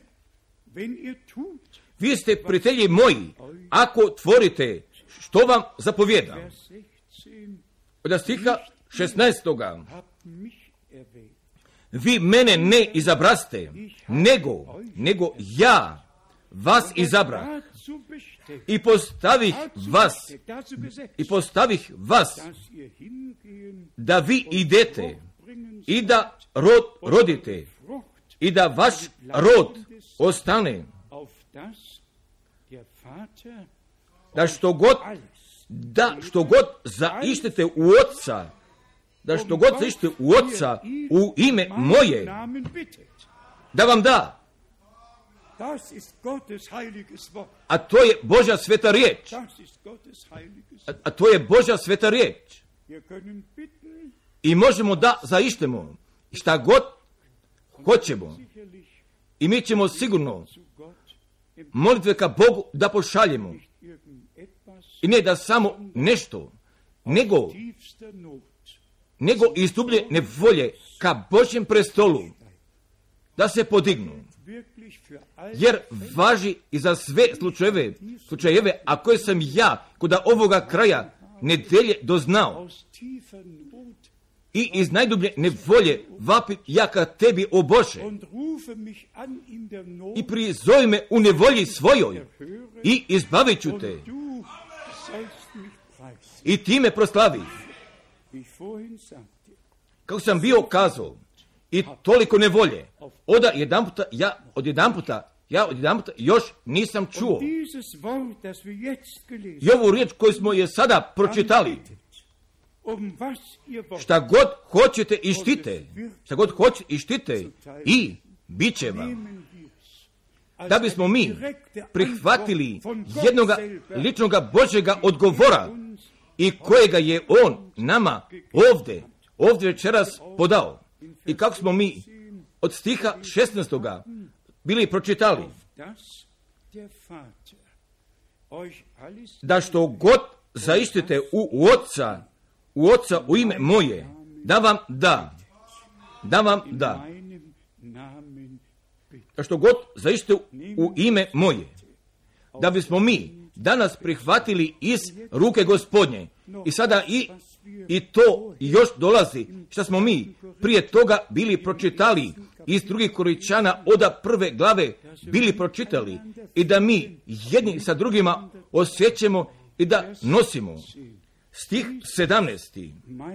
Vi ste prijatelji moji, ako tvorite što vam zapovjeda. Od stiha 16. Vi mene ne izabraste, nego ja vas izabrah i postavih vas da vi idete i da rodite i da vaš rod ostane, da što god zaištete u Otca, u ime moje, da vam da. A to je Božja sveta riječ. I možemo da zaištemo šta god hoćemo. I mi ćemo sigurno molitve ka Bogu da pošaljemo. I ne da samo nešto, nego istubljene volje ka Božjem prestolu da se podignu. Jer važi i za sve slučajeve, a koje sam ja kod ovoga kraja nedelje doznao. I iz najdublje nevolje vapim ja ka tebi, o Bože. I prizove me u nevolji svojoj i izbavit ću te. I ti me proslavi. Kako sam bio kazao, i toliko nevolje, ja odjedanputa još nisam čuo. I ovu riječ koju smo je sada pročitali, šta god hoćete ištite i bit će vam. da bismo mi prihvatili jednoga ličnoga Božjega odgovora i kojega je On nama ovdje večeras podao. I kako smo mi od stiha 16. bili pročitali, da što god zaištete u Otca u ime moje, da vam da. Da što god zaištete u ime moje, da bismo mi danas prihvatili iz ruke Gospodnje. I sada i to još dolazi, što smo mi prije toga bili pročitali iz 2. Korinćana od 1. glave bili pročitali, i da mi jedni sa drugima osjećamo i da nosimo. Stih 17.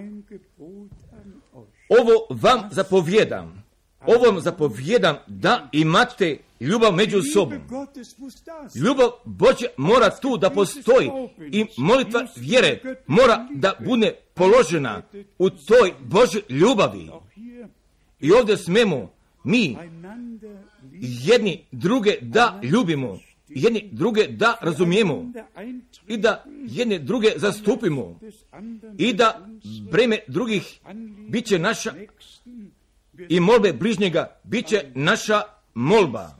Ovo vam zapovjedam da imate ljubav među sobom. Ljubav Božja mora tu da postoji i molitva vjere mora da bude položena u toj Božjoj ljubavi. I ovdje smemo mi jedni druge da ljubimo, jedni druge da razumijemo i da jedne druge zastupimo i da breme drugih bit će naša i molbe bližnjega bit će naša molba.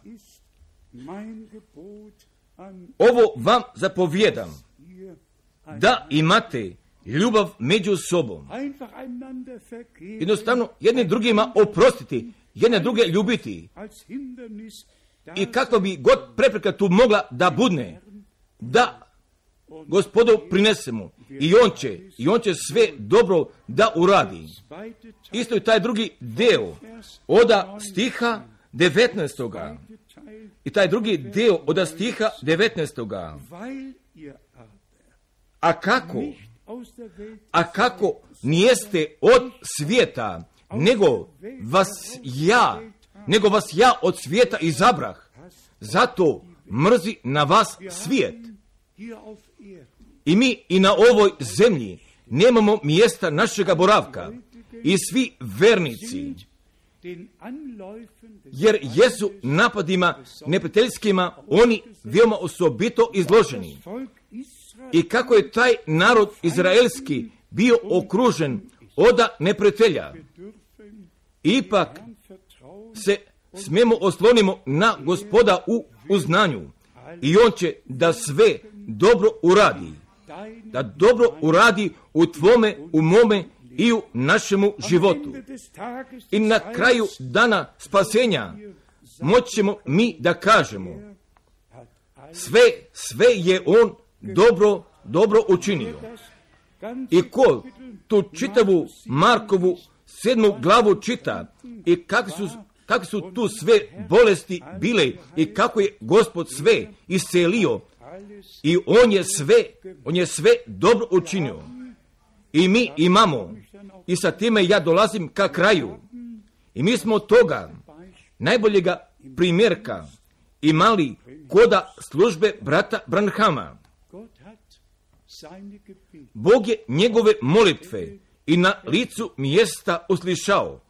Ovo vam zapovjedam, da imate ljubav među sobom. Jednostavno jednim drugima oprostiti, jedne druge ljubiti. I kako bi god prepreka tu mogla da budne, da Gospodu prinesemo i on će sve dobro da uradi. Isto je taj drugi deo od stiha 19. I taj drugi deo od stiha 19. A kako nijeste od svijeta, nego vas ja od svijeta izabrah, zato mrzi na vas svijet. I mi i na ovoj zemlji nemamo mjesta našega boravka i svi vernici, jer jesu napadima neprijateljskima oni veoma osobito izloženi. I kako je taj narod izraelski bio okružen od neprijatelja, ipak se smemo oslonimo na Gospoda u znanju i on će da sve dobro uradi. Da dobro uradi u tvome, u mome i u našemu životu. I na kraju dana spasenja moći ćemo mi da kažemo sve je on dobro učinio. I ko tu čitavu Markovu 7. glavu čita i kakve su tu sve bolesti bile i kako je Gospod sve iscelio i on je sve dobro učinio. I mi imamo, i sa time ja dolazim ka kraju, i mi smo toga najboljega primjerka imali koda službe brata Branhama. Bog je njegove molitve i na licu mjesta uslišao.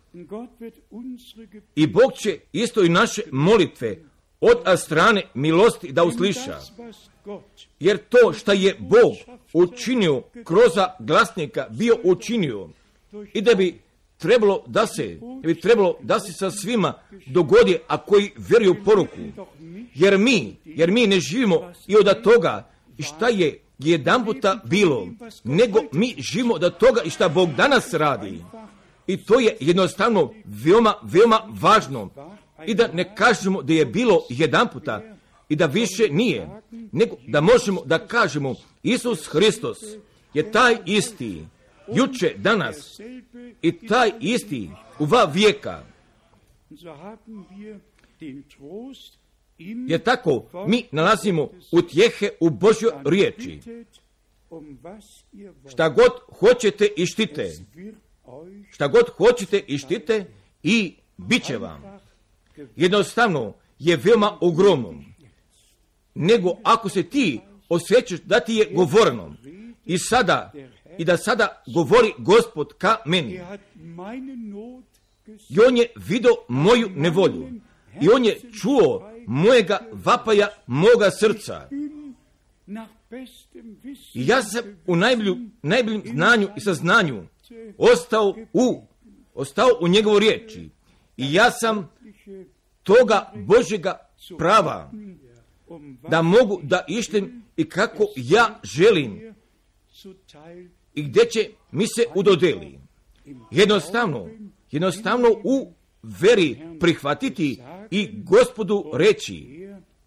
I Bog će isto i naše molitve od strane milosti da usliša. Jer to što je Bog učinio kroz glasnika bio učinio i da bi trebalo da se sa svima dogodi, a koji vjeruju poruku. Jer mi ne živimo i od toga i šta je jedanputa bilo, nego mi živimo od toga i šta Bog danas radi. I to je jednostavno veoma važno. I da ne kažemo da je bilo jedanputa i da više nije, nego da možemo da kažemo Isus Hristos je taj isti juče, danas i taj isti u va vijeka. Jer tako mi nalazimo utjehe u Božjoj riječi. Šta god hoćete i štite i bit će vam. Jednostavno je veoma ogromno. Nego ako se ti osjećaš da ti je govoreno i da sada govori Gospod ka meni. I on je vidio moju nevolju. I on je čuo mojega vapaja, moga srca. I ja sam u najboljem znanju i saznanju ostao u njegovu riječi. I ja sam toga Božjega prava da mogu da ištem i kako ja želim i gdje će mi se udodeli. Jednostavno u veri prihvatiti i Gospodu reći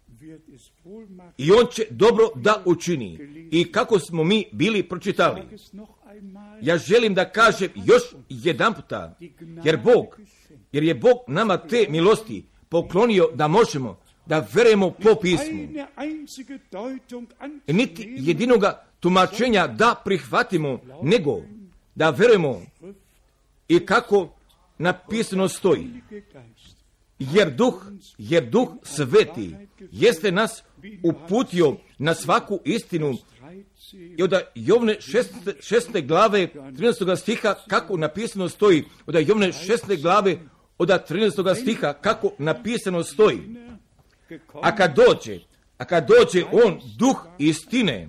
i on će dobro da učini. I kako smo mi bili pročitali. Ja želim da kažem još jedan puta, jer je Bog nama te milosti poklonio da možemo da verujemo po pismu. I niti jedinoga tumačenja da prihvatimo, nego da verujemo i kako napisano stoji. Jer Duh Sveti jeste nas uputio na svaku istinu. I od Jovne 6. glave 13. stiha kako napisano stoji. Od Jovne 6. glave od 13. stiha kako napisano stoji. A kad dođe on, Duh istine,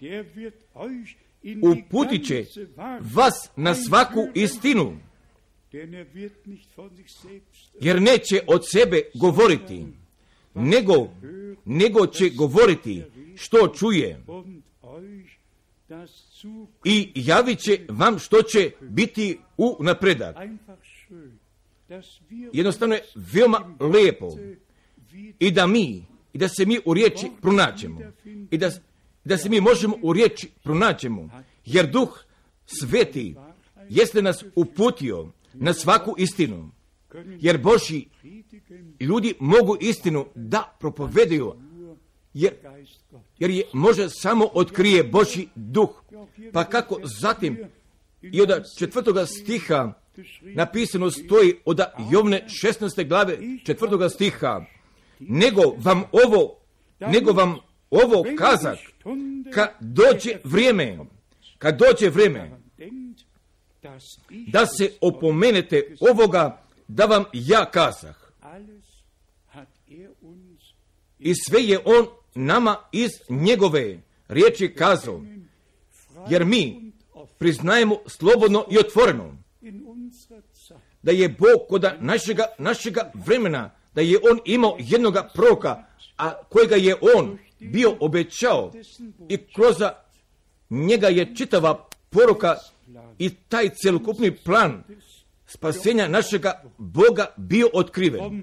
uputit će vas na svaku istinu. Jer neće od sebe govoriti, nego će govoriti što čuje i javit će vam što će biti u napredak. Jednostavno je veoma lijepo i da se mi u riječi pronađemo i da se mi možemo u riječi pronađemo, jer Duh Sveti jeste nas uputio na svaku istinu. Jer Božji ljudi mogu istinu da propovedaju, jer je može samo otkrije Božji Duh. Pa kako zatim i od 4. stiha napisano stoji od Jovne 16. glave 4. stiha, nego vam ovo kazak kad dođe vrijeme da se opomenete ovoga da vam ja kazah. I sve je on nama iz njegove riječi kazao, jer mi priznajemo slobodno i otvoreno da je Bog kod našega vremena, da je on imao jednoga proroka, a kojega je on bio obećao i kroz njega je čitava poruka i taj celokupni plan spasenja našega Boga bio otkriven.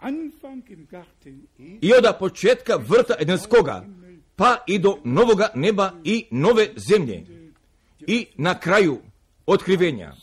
I od početka vrta Edenskoga pa i do novoga neba i nove zemlje i na kraju otkrivenja.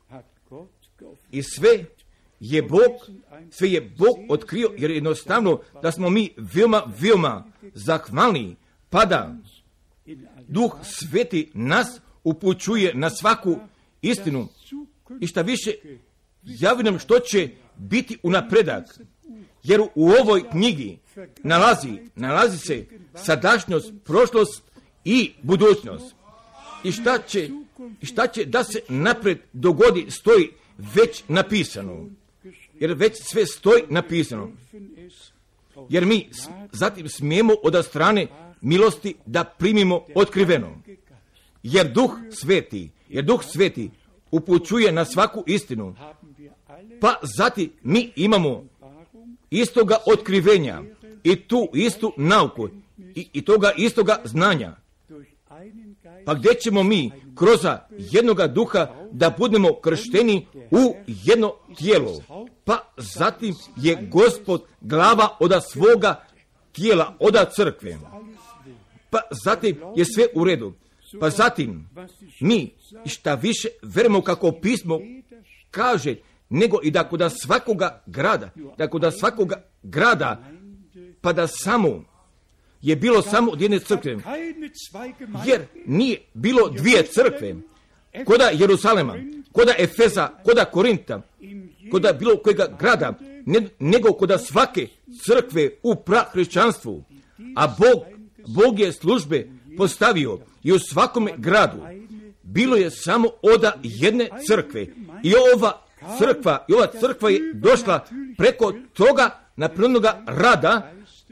I sve je Bog otkrio, jer jednostavno da smo mi veoma zahvalni, pada Duh Sveti nas upućuje na svaku istinu i šta više javi nam što će biti u napredak, jer u ovoj knjigi nalazi se sadašnjost, prošlost i budućnost. I šta će da se napred dogodi stoji već napisano, jer već sve stoji napisano, jer mi zatim smijemo od strane milosti da primimo otkriveno, jer Duh Sveti upućuje na svaku istinu, pa zatim mi imamo istoga otkrivenja i tu istu nauku i toga istoga znanja. Pa gdje ćemo mi kroz jednoga duha da budemo kršteni u jedno tijelo? Pa zatim je Gospod glava od svoga tijela, od crkve. Pa zatim je sve u redu. Pa zatim mi šta više verujemo kako pismo kaže, nego i da kod svakoga grada, pa da samo je bilo samo od jedne crkve, jer nije bilo dvije crkve, koda Jeruzalema, koda Efeza, koda Korinta, koda bilo kojega grada, nego koda svake crkve u prahrišćanstvu, a Bog je službe postavio i u svakome gradu bilo je samo od jedne crkve i ova crkva je došla preko toga napravljenoga rada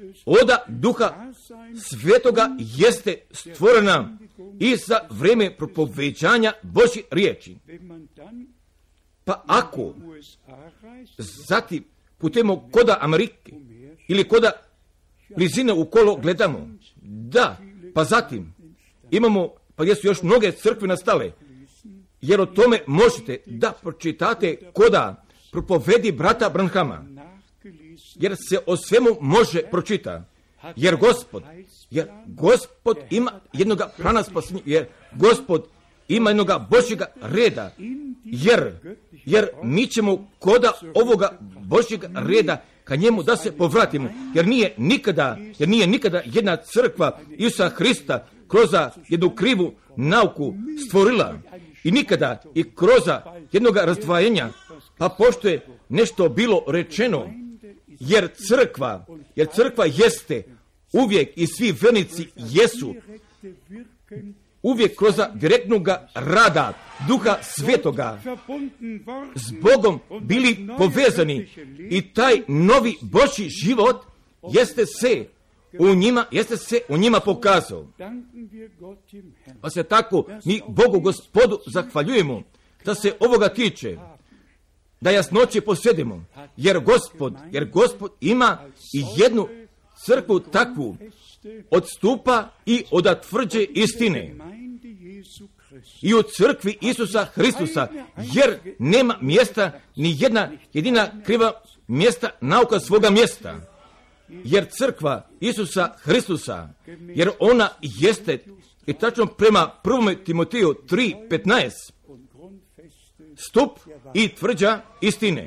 oda Duha Svetoga jeste stvorena i za vrijeme propoveđanja Božje riječi. Pa ako zatim putemo koda Amerike ili koda blizine u kolo gledamo, da, pa zatim imamo, pa gdje su još mnoge crkve nastale, jer o tome možete da pročitate koda propovedi brata Branhama, jer se o svemu može pročita, jer Gospod ima jednoga plana spasenja, jer Gospod ima jednoga Božjega reda, jer mi ćemo koda ovoga Božjega reda ka njemu da se povratimo, jer nije nikada jedna crkva Isusa Hrista kroz jednu krivu nauku stvorila i nikada i kroz jednog razdvajenja, pa pošto je nešto bilo rečeno, jer crkva jeste uvijek i svi vernici jesu uvijek kroz direktnog rada Duha Svetoga s Bogom bili povezani i taj novi Božji život jeste se u njima pokazao. Pa se tako mi Bogu Gospodu zahvaljujemo da se ovoga tiče, da jasnoće posjedimo, jer Gospod ima i jednu crkvu takvu odstupa i od tvrđe istine i u crkvi Isusa Hristusa, jer nema mjesta ni jedna jedina kriva mjesta nauka svoga mjesta, jer crkva Isusa Hristusa, jer ona jeste i tačno prema 1. Timoteju 3:15 stup i tvrđa istine.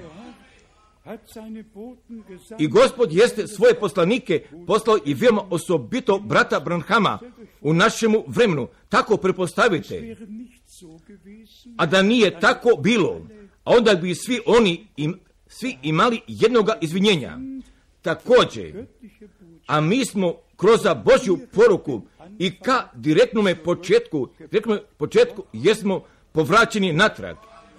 I Gospod jeste svoje poslanike poslao i veoma osobito brata Branhama u našemu vremenu. Tako prepostavite. A da nije tako bilo, a onda bi svi imali jednoga izvinjenja. Također, a mi smo kroz Božju poruku i ka direktnome početku jesmo povraćeni natrag.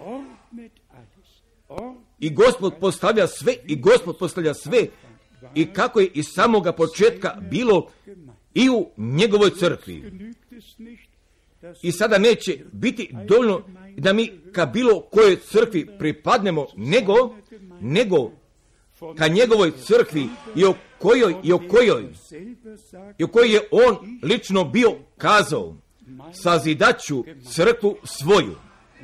I Gospod postavlja sve i kako je iz samoga početka bilo i u njegovoj crkvi. I sada neće biti dovoljno da mi ka bilo kojoj crkvi pripadnemo, nego ka njegovoj crkvi i o kojoj je on lično bio kazao: sazidaću crkvu svoju.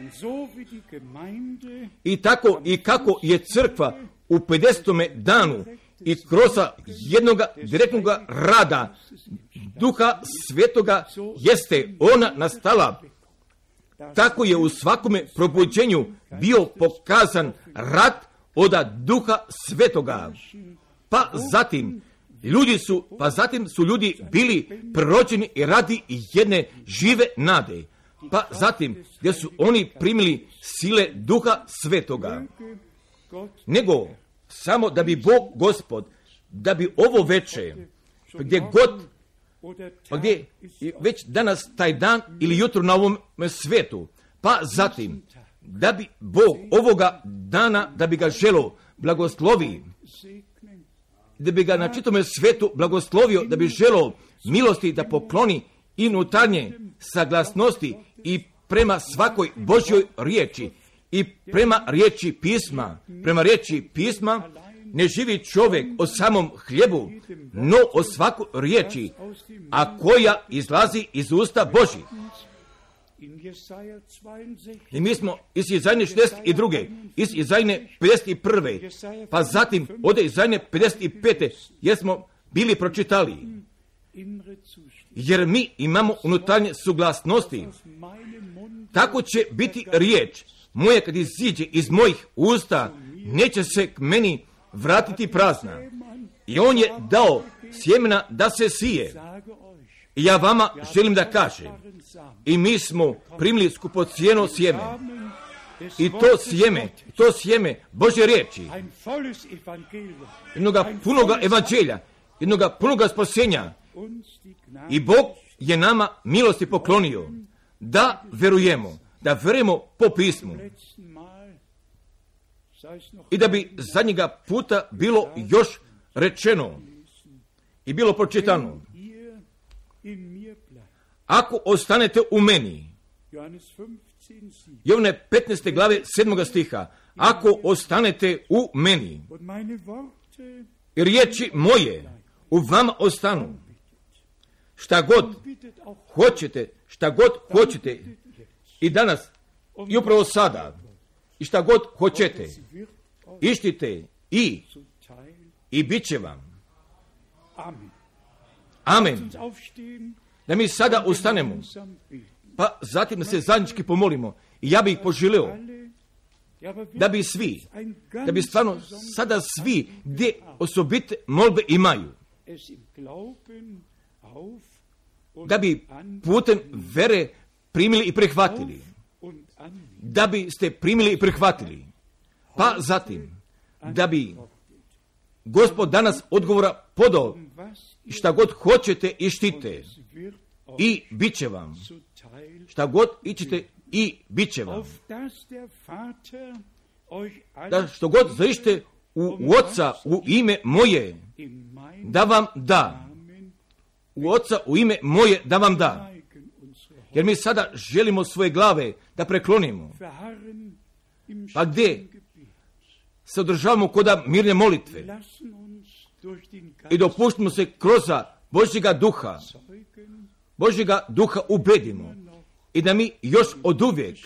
I tako i kako je crkva u 50. danu i kroz jednoga direktnog rada Duha Svetoga jeste ona nastala, tako je u svakome probuđenju bio pokazan rad od Duha Svetoga. Pa zatim su ljudi bili prorođeni i radi jedne žive nade. Pa zatim gdje su oni primili sile Duha Svetoga. Nego samo da bi Bog Gospod, da bi ovo veče, gdje već danas taj dan ili jutro na ovom svetu, pa zatim da bi Bog ovoga dana, da bi ga želo blagoslovi, da bi ga na čitome svetu blagoslovio, da bi želo milosti da pokloni i unutarnje saglasnosti i prema svakoj Božjoj riječi i prema riječi pisma ne živi čovjek o samom hljebu, no o svakoj riječi, a koja izlazi iz usta Božjih. I mi smo iz Izajne 62. iz Izajne 51. pa zatim od Izajne 55. jer smo bili pročitali. Jer mi imamo unutarnje suglasnosti. Tako će biti riječ moja kad iziđe iz mojih usta, neće se k meni vratiti prazna. I on je dao sjemena da se sije. I ja vama želim da kažem, i mi smo primili skupocijeno sjeme. I to sjeme Božje riječi, jednoga punoga evanđelja, jednoga punoga spasenja. I Bog je nama milosti poklonio da verujemo po pismu. I da bi zadnjega puta bilo još rečeno, i bilo pročitano. Ako ostanete u meni, Jovane 15. glave 7. stiha, ako ostanete u meni i riječi moje u vama ostanu, šta god hoćete i danas i upravo sada i šta god hoćete, ištite i bit će vam. Amen. Da mi sada ustanemo, pa zatim da se zajednički pomolimo. I ja bih poželio da bi stvarno sada svi gdje osobite molbe imaju, da bi putem vere primili i prihvatili. Da biste primili i prihvatili. Pa zatim, da bi Gospod danas odgovora podao, šta god hoćete i štite i bit će vam. Šta god ićete i bit će vam. Da što god zaište u Oca u ime moje, da vam da. U Oca u ime moje da vam da. Jer mi sada želimo svoje glave da preklonimo. Pa gdje se održavamo kod mirne molitve i dopuštimo se kroz Božjega duha ubedimo i da mi još od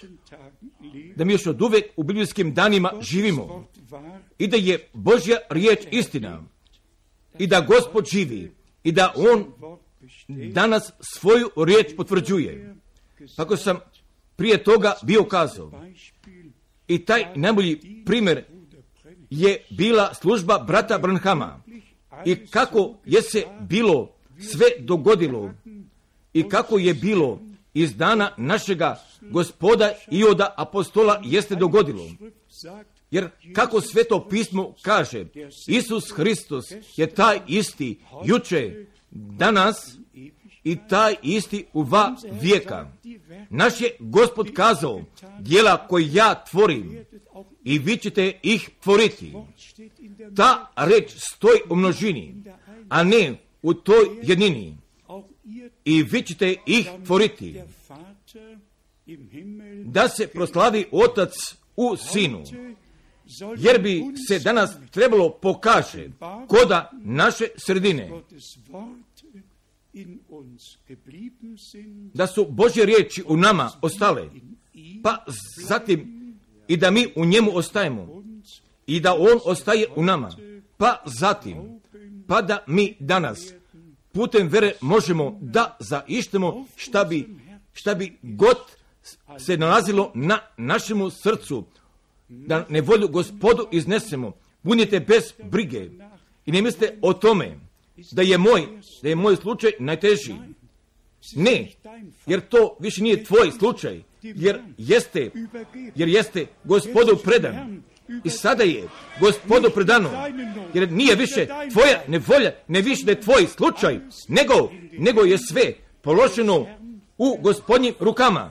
uvijek u biblijskim danima živimo i da je Božja riječ istina i da Gospod živi i da On danas svoju riječ potvrđuje. Tako sam prije toga bio kazao. I taj najbolji primjer je bila služba brata Branhama i kako je se bilo sve dogodilo i kako je bilo iz dana našega Gospoda Ioda apostola jeste dogodilo. Jer kako Sveto pismo kaže, Isus Hristos je taj isti juče, danas i taj isti u va vijeka. Naš je Gospod kazao, djela koje ja tvorim i vi ćete ih tvoriti. Ta reč stoji u množini, a ne u toj jednini. I vi ćete ih tvoriti. Da se proslavi Otac u Sinu. Jer bi se danas trebalo pokaže koda naše sredine. Da su Božje riječi u nama ostale, pa zatim i da mi u njemu ostajemo i da on ostaje u nama, pa zatim, pa da mi danas putem vere možemo da zaištemo šta bi god se nalazilo na našemu srcu, da nevolju Gospodu iznesemo. Budite bez brige i ne mislite o tome da je moj slučaj najteži. Ne, jer to više nije tvoj slučaj, jer jeste Gospodu predan. I sada je Gospodu predano, jer nije više tvoja nevolja, ne više da je tvoj slučaj, nego je sve položeno u Gospodnjim rukama.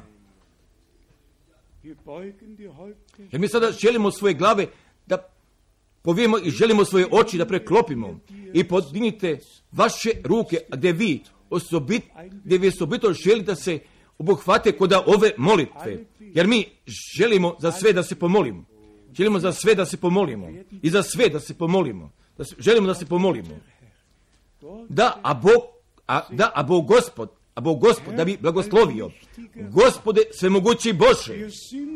Jer mi sada želimo svoje glave da povijemo i želimo svoje oči da preklopimo i podignite vaše ruke gdje vi osobito želite da se obuhvate kod ove molitve. Jer mi želimo za sve da se pomolimo. Želimo za sve da se pomolimo. I za sve da se pomolimo. Želimo da se pomolimo. A Bog Gospod da bi blagoslovio. Gospode svemogući Bože,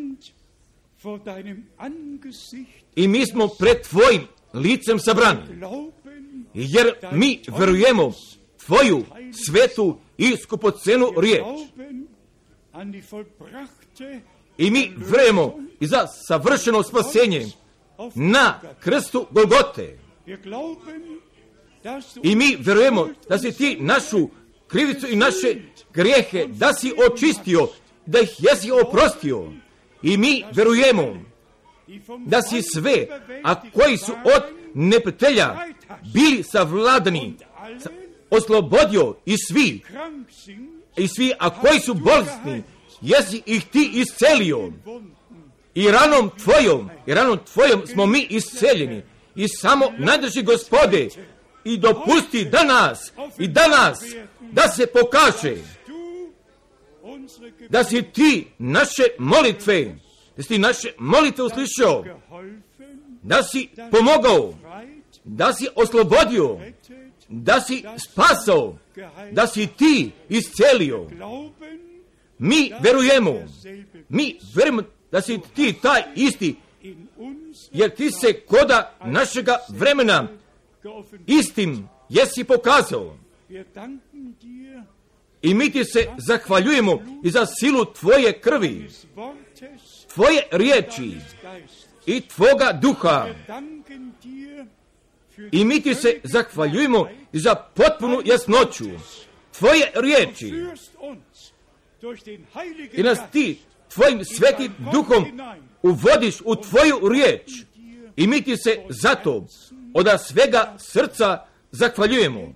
i mi smo pred tvojim licem sabrani, jer mi verujemo tvoju svetu i skupocenu riječ. I mi verujemo i za savršeno spasenje na krstu Golgote. I mi verujemo da si ti našu krivicu i naše grijehe da si očistio, da ih jesi oprostio. I mi verujemo da si sve, a koji su od neprijatelja bili savladani, oslobodio i svi, a koji su bolesni, jesi ih ti iscelio. I ranom tvojom smo mi isceljeni. I samo najdrži Gospode, i dopusti danas da se pokaže da si ti naše molitve uslišao, da si pomogao, da si oslobodio, da si spasao, da si ti iscelio. Mi verujemo da si ti taj isti, jer ti se koda našega vremena istim jesi pokazao. I mi ti se zahvaljujemo i za silu tvoje krvi, tvoje riječi i tvoga duha. I mi ti se zahvaljujemo i za potpunu jasnoću tvoje riječi. I nas ti tvojim svetim duhom uvodiš u tvoju riječ. I mi ti se zato od svega srca zahvaljujemo.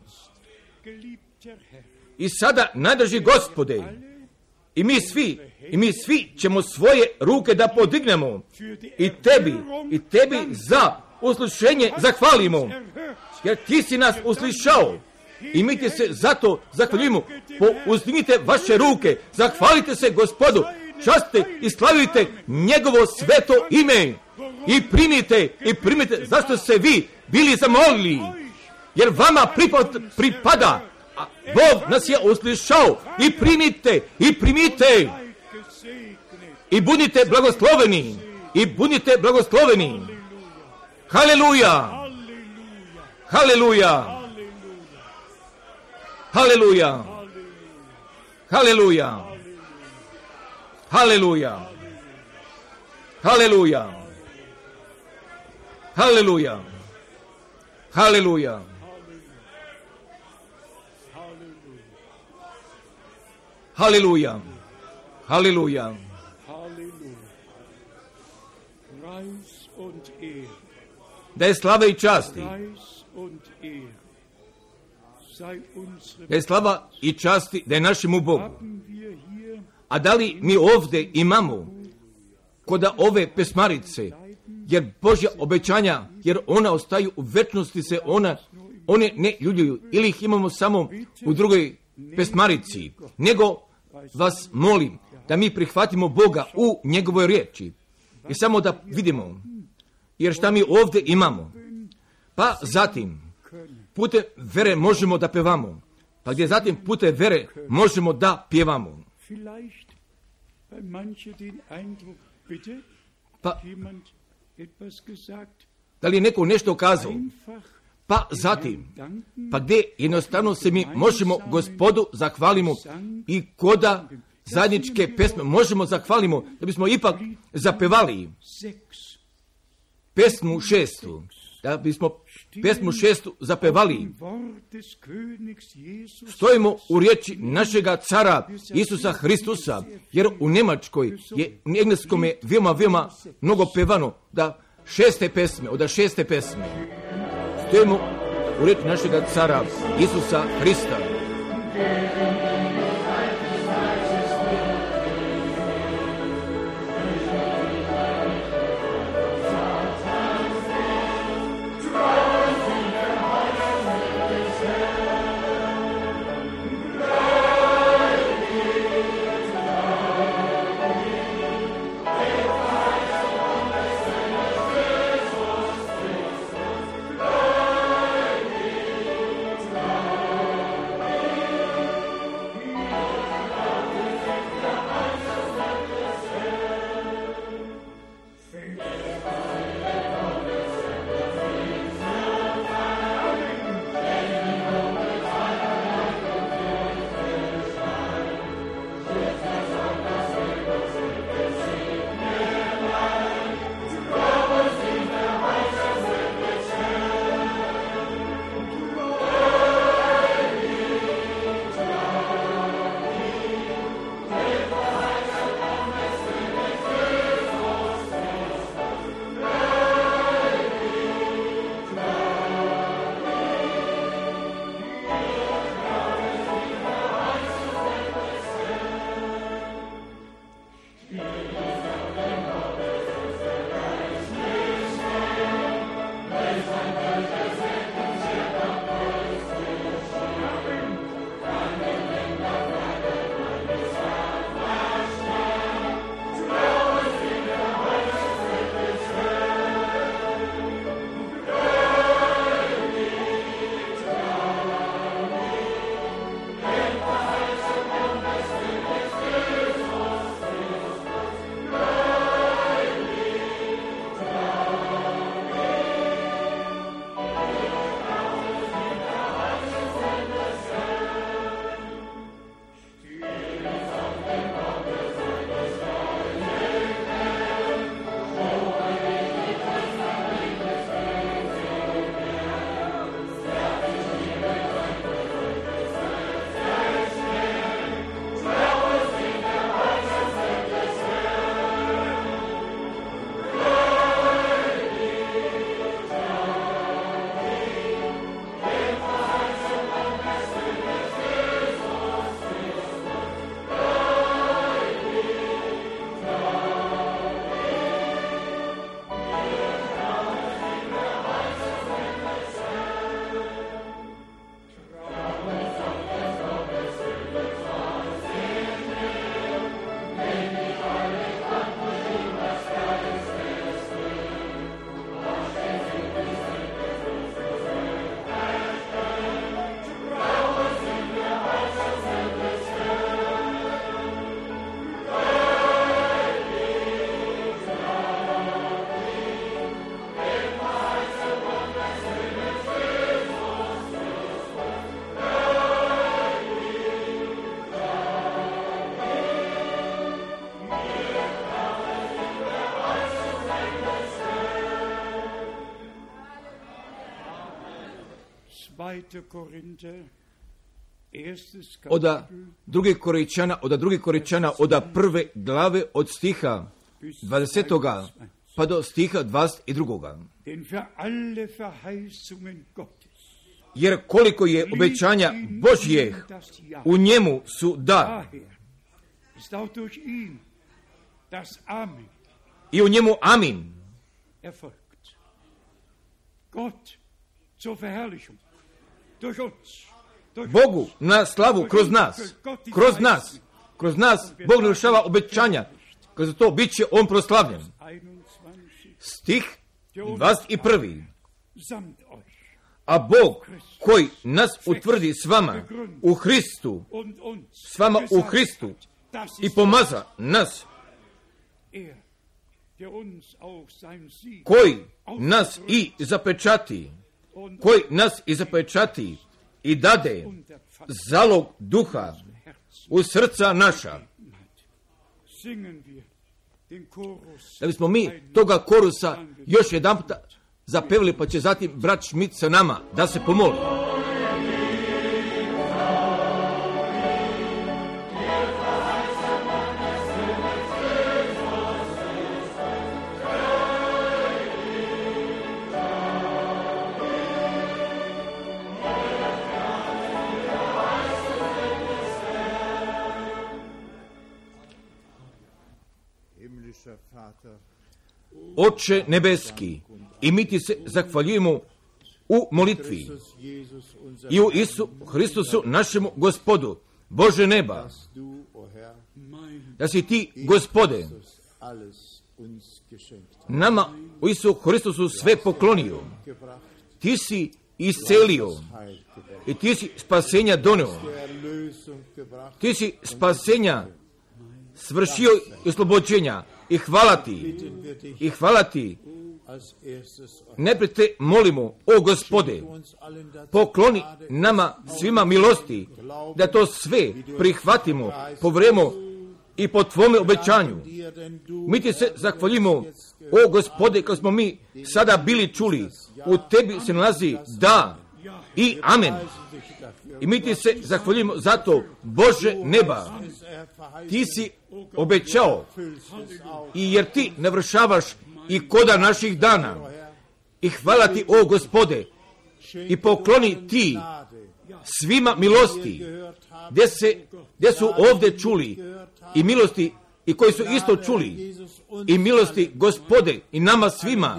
I sada, najdraži Gospode, i mi svi ćemo svoje ruke da podignemo i tebi za uslišenje zahvalimo, jer ti si nas uslišao. I mi ti se zato zahvaljujemo. Uzdignite vaše ruke, zahvalite se Gospodu, častite i slavite njegovo sveto ime i primite zašto se vi bili zamolili, jer vama pripada, a Bog nas je uslišao. I primite i budite blagosloveni. Haleluja, haleluja, haleluja, haleluja, haleluja, haleluja, haleluja, haleluja, haleluja, haleluja. Da je slava i časti, da je slava i časti, da je našemu Bogu. A da li mi ovdje imamo kod ove pesmarice, jer Božja obećanja, jer ona ostaju u večnosti, one ne ljuljuju, ili ih imamo samo u drugoj pesmarici, nego vas molim da mi prihvatimo Boga u njegovoj riječi. I samo da vidimo, jer šta mi ovdje imamo. Pa zatim, putem vere možemo da pevamo. Pa gdje zatim putem vere možemo da pjevamo. Pa, da li je neko nešto kazao? Pa zatim, pa gdje jednostavno se mi možemo Gospodu zahvalimo i koda zajedničke pesme možemo zahvalimo, da bismo ipak zapevali pesmu 6. Da bismo pesmu 6 zapevali. Stojimo u riječi našega cara Isusa Hristusa, jer u Njemačkoj je, u engleskom je veoma mnogo pevano, da od šeste pesme. Stojimo u riječi našega cara Isusa Hrista. od drugih Koričana, od prve glave, od stiha 20. pa do stiha 22. Jer koliko je obećanja Božjeh, u njemu su da. I u njemu amin. Bogu na slavu kroz nas Bog navršava obećanja. Kroz to bit će on proslavljen. Stih 21. A Bog koji nas utvrdi s vama u Hristu i pomaza nas, koji nas i zapečati i dade zalog duha u srca naša. Da bismo mi toga korusa još jedan puta zapevali, pa će zatim brat Šmit sa nama da se pomoli. Oče nebeski, i mi ti se zahvaljujemo u molitvi i u Isu Hristusu našemu Gospodu, Bože neba, da si ti, Gospode, nama u Isu Hristusu sve poklonio. Ti si iscelio i ti si spasenja doneo. Ti si spasenja svršio i oslobođenja. I hvala ti, najprije te molimo, o Gospode, pokloni nama svima milosti, da to sve prihvatimo po vremenu i po tvome obećanju. Mi ti se zahvaljujemo, o Gospode, kao smo mi sada bili čuli, u tebi se nalazi da i amen. I mi ti se zahvaljujemo zato, Bože neba, ti si obećao, i jer ti navršavaš i koda naših dana. I hvala ti, o Gospode, i pokloni ti svima milosti, gdje su ovdje čuli, i milosti, i koji su isto čuli, i milosti, Gospode, i nama svima,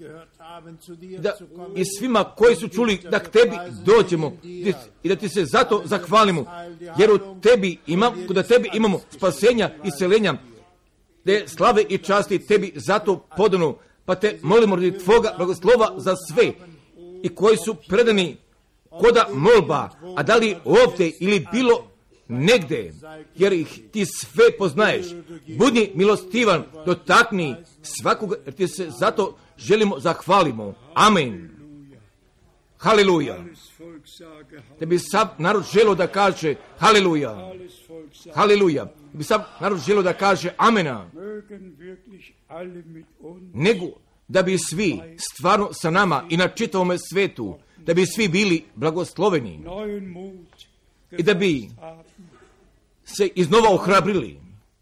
i svima koji su čuli da k tebi dođemo i da ti se zato zahvalimo, jer kod tebi imamo spasenja i seljenja, te slave i časti tebi zato podano, pa te molimo radi tvoga blagoslova za sve i koji su predani koda molba, a da li ovdje ili bilo negde, jer ih ti sve poznaješ. Budi milostivan, dotakni svakoga, jer ti se zato želimo zahvalimo. Amen. Haleluja. Da bi sav narod želio da kaže haleluja. Haleluja. Da bi sav narod želio da kaže amena. Nego da bi svi stvarno sa nama i na čitavome svetu, da bi svi bili blagosloveni i da bi se iznova ohrabrili,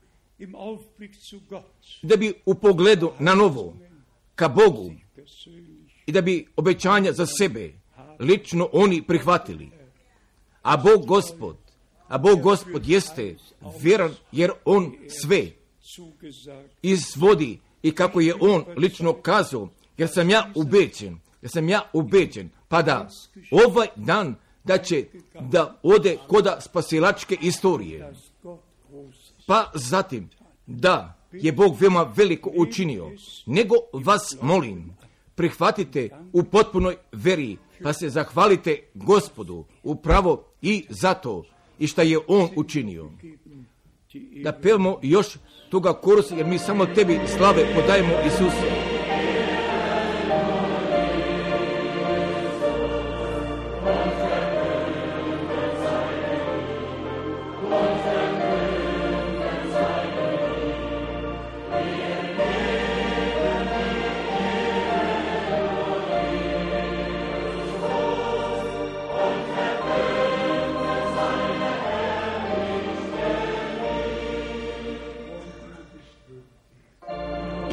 da bi u pogledu na novo ka Bogu i da bi obećanja za sebe lično oni prihvatili. A Bog Gospod jeste vjeran, jer on sve izvodi i kako je on lično kazao, jer sam ja ubeđen, pa da ovaj dan da će da ode koda spasilačke istorije. Pa zatim da je Bog veoma veliko učinio. Nego vas molim, prihvatite u potpunoj veri, pa se zahvalite Gospodu upravo i zato i šta je on učinio. Da pevamo još toga korusa, jer mi samo tebi slave podajemo, Isuse.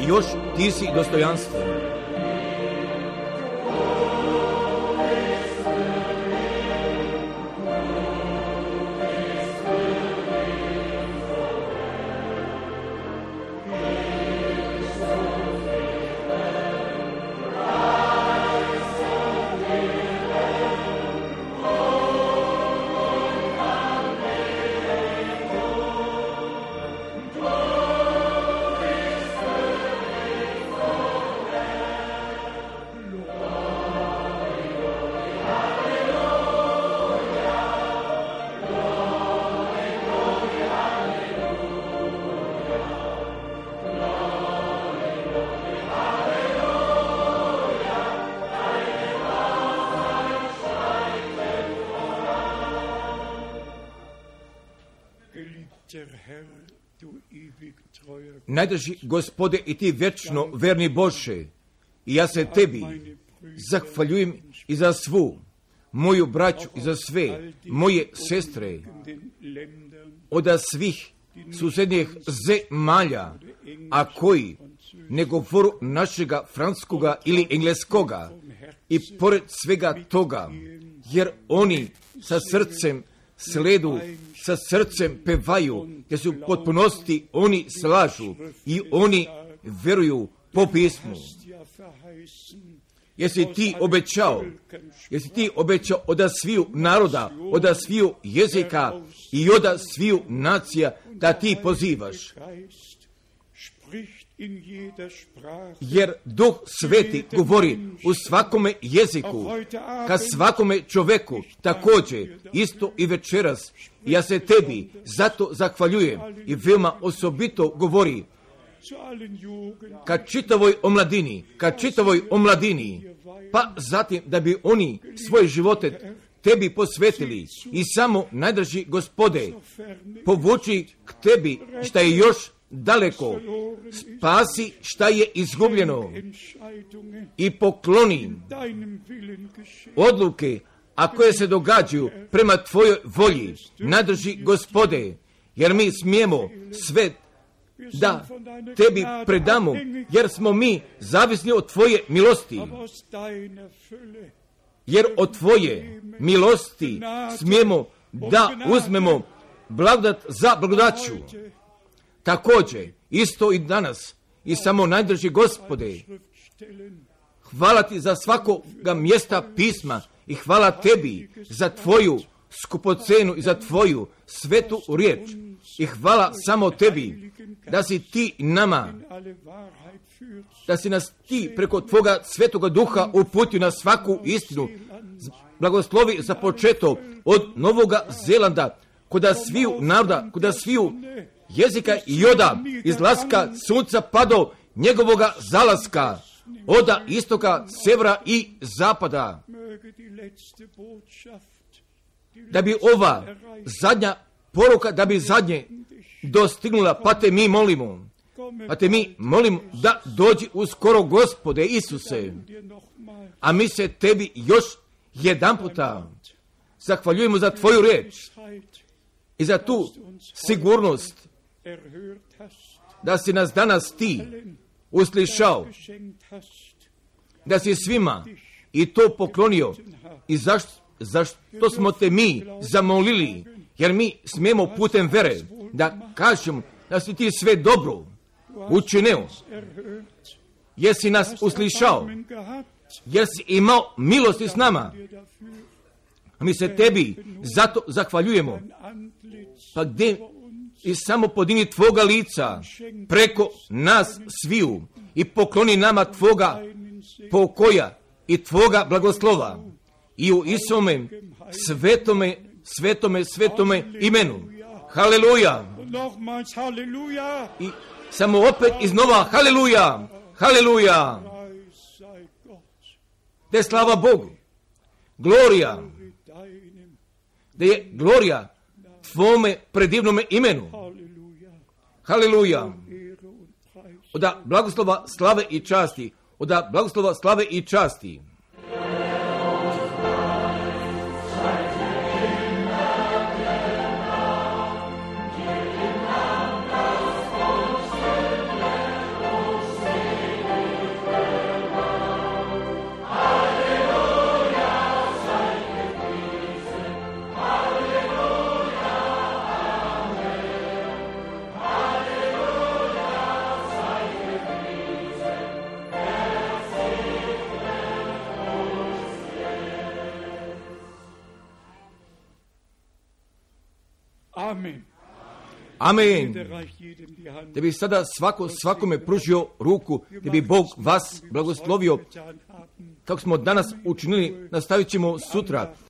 još ti si dostojanstven. Najdrži Gospode i ti vječno verni Bože, i ja se tebi zahvaljujem i za svu moju braću i za sve moje sestre od svih susednjih zemalja, a koji ne govoru našega francuskoga ili engleskoga, i pored svega toga, jer oni sa srcem sledu, sa srcem pevaju, jer su u potpunosti oni slažu i oni veruju po pismu. Jesi ti obećao od sviju naroda, od sviju jezika i od sviju nacija da ti pozivaš. Jer Duh Sveti govori u svakome jeziku, ka svakome čoveku, također, isto i večeras. Ja se tebi zato zahvaljujem i veoma osobito govori ka čitavoj omladini, pa zatim da bi oni svoje živote tebi posvetili i samo najdraži Gospode povuči k tebi šta je još daleko, spasi šta je izgubljeno i pokloni odluke, a koje se događaju prema tvojoj volji, nadrži Gospode, jer mi smijemo sve da tebi predamo, jer smo mi zavisni od tvoje milosti. Jer od tvoje milosti smijemo da uzmemo blagodat za blagodaću. Također, isto i danas, i samo najdrži Gospode, hvala ti za svakoga mjesta pisma i hvala tebi za tvoju skupocenu i za tvoju svetu riječ. I hvala samo tebi da si ti nama, da si nas ti preko tvoga svetoga duha uputio na svaku istinu. Blagoslovi za početo od Novoga Zelanda, koda sviju naroda, koda sviju jezika i joda izlaska sunca pa do njegovoga zalaska, oda istoka, severa i zapada. Da bi ova zadnja poruka, da bi zadnje dostignula, pa te mi molimo da dođi uskoro, Gospode Isuse. A mi se tebi još jedan puta zahvaljujemo za tvoju riječ i za tu sigurnost da si nas danas ti uslišao, da si svima i to poklonio i zašto smo te mi zamolili, jer mi smijemo putem vere da kažemo da si ti sve dobro učinio, jer si nas uslišao, jer si imao milosti s nama. A mi se tebi zato zahvaljujemo. Pa gdje i samo podini tvoga lica preko nas sviju i pokloni nama tvoga pokoja i tvoga blagoslova i u Isome svetome imenu. Haleluja! I samo opet iznova haleluja! Haleluja! Da je slava Bogu, glorija, da je glorija tvome predivnome imenu. Haleluja! Oda blagoslova, slave i časti. Oda blagoslova, slave i časti. Amen. Da bi sada svakome pružio ruku, da bi Bog vas blagoslovio. Kako smo danas učinili, nastavit ćemo sutra.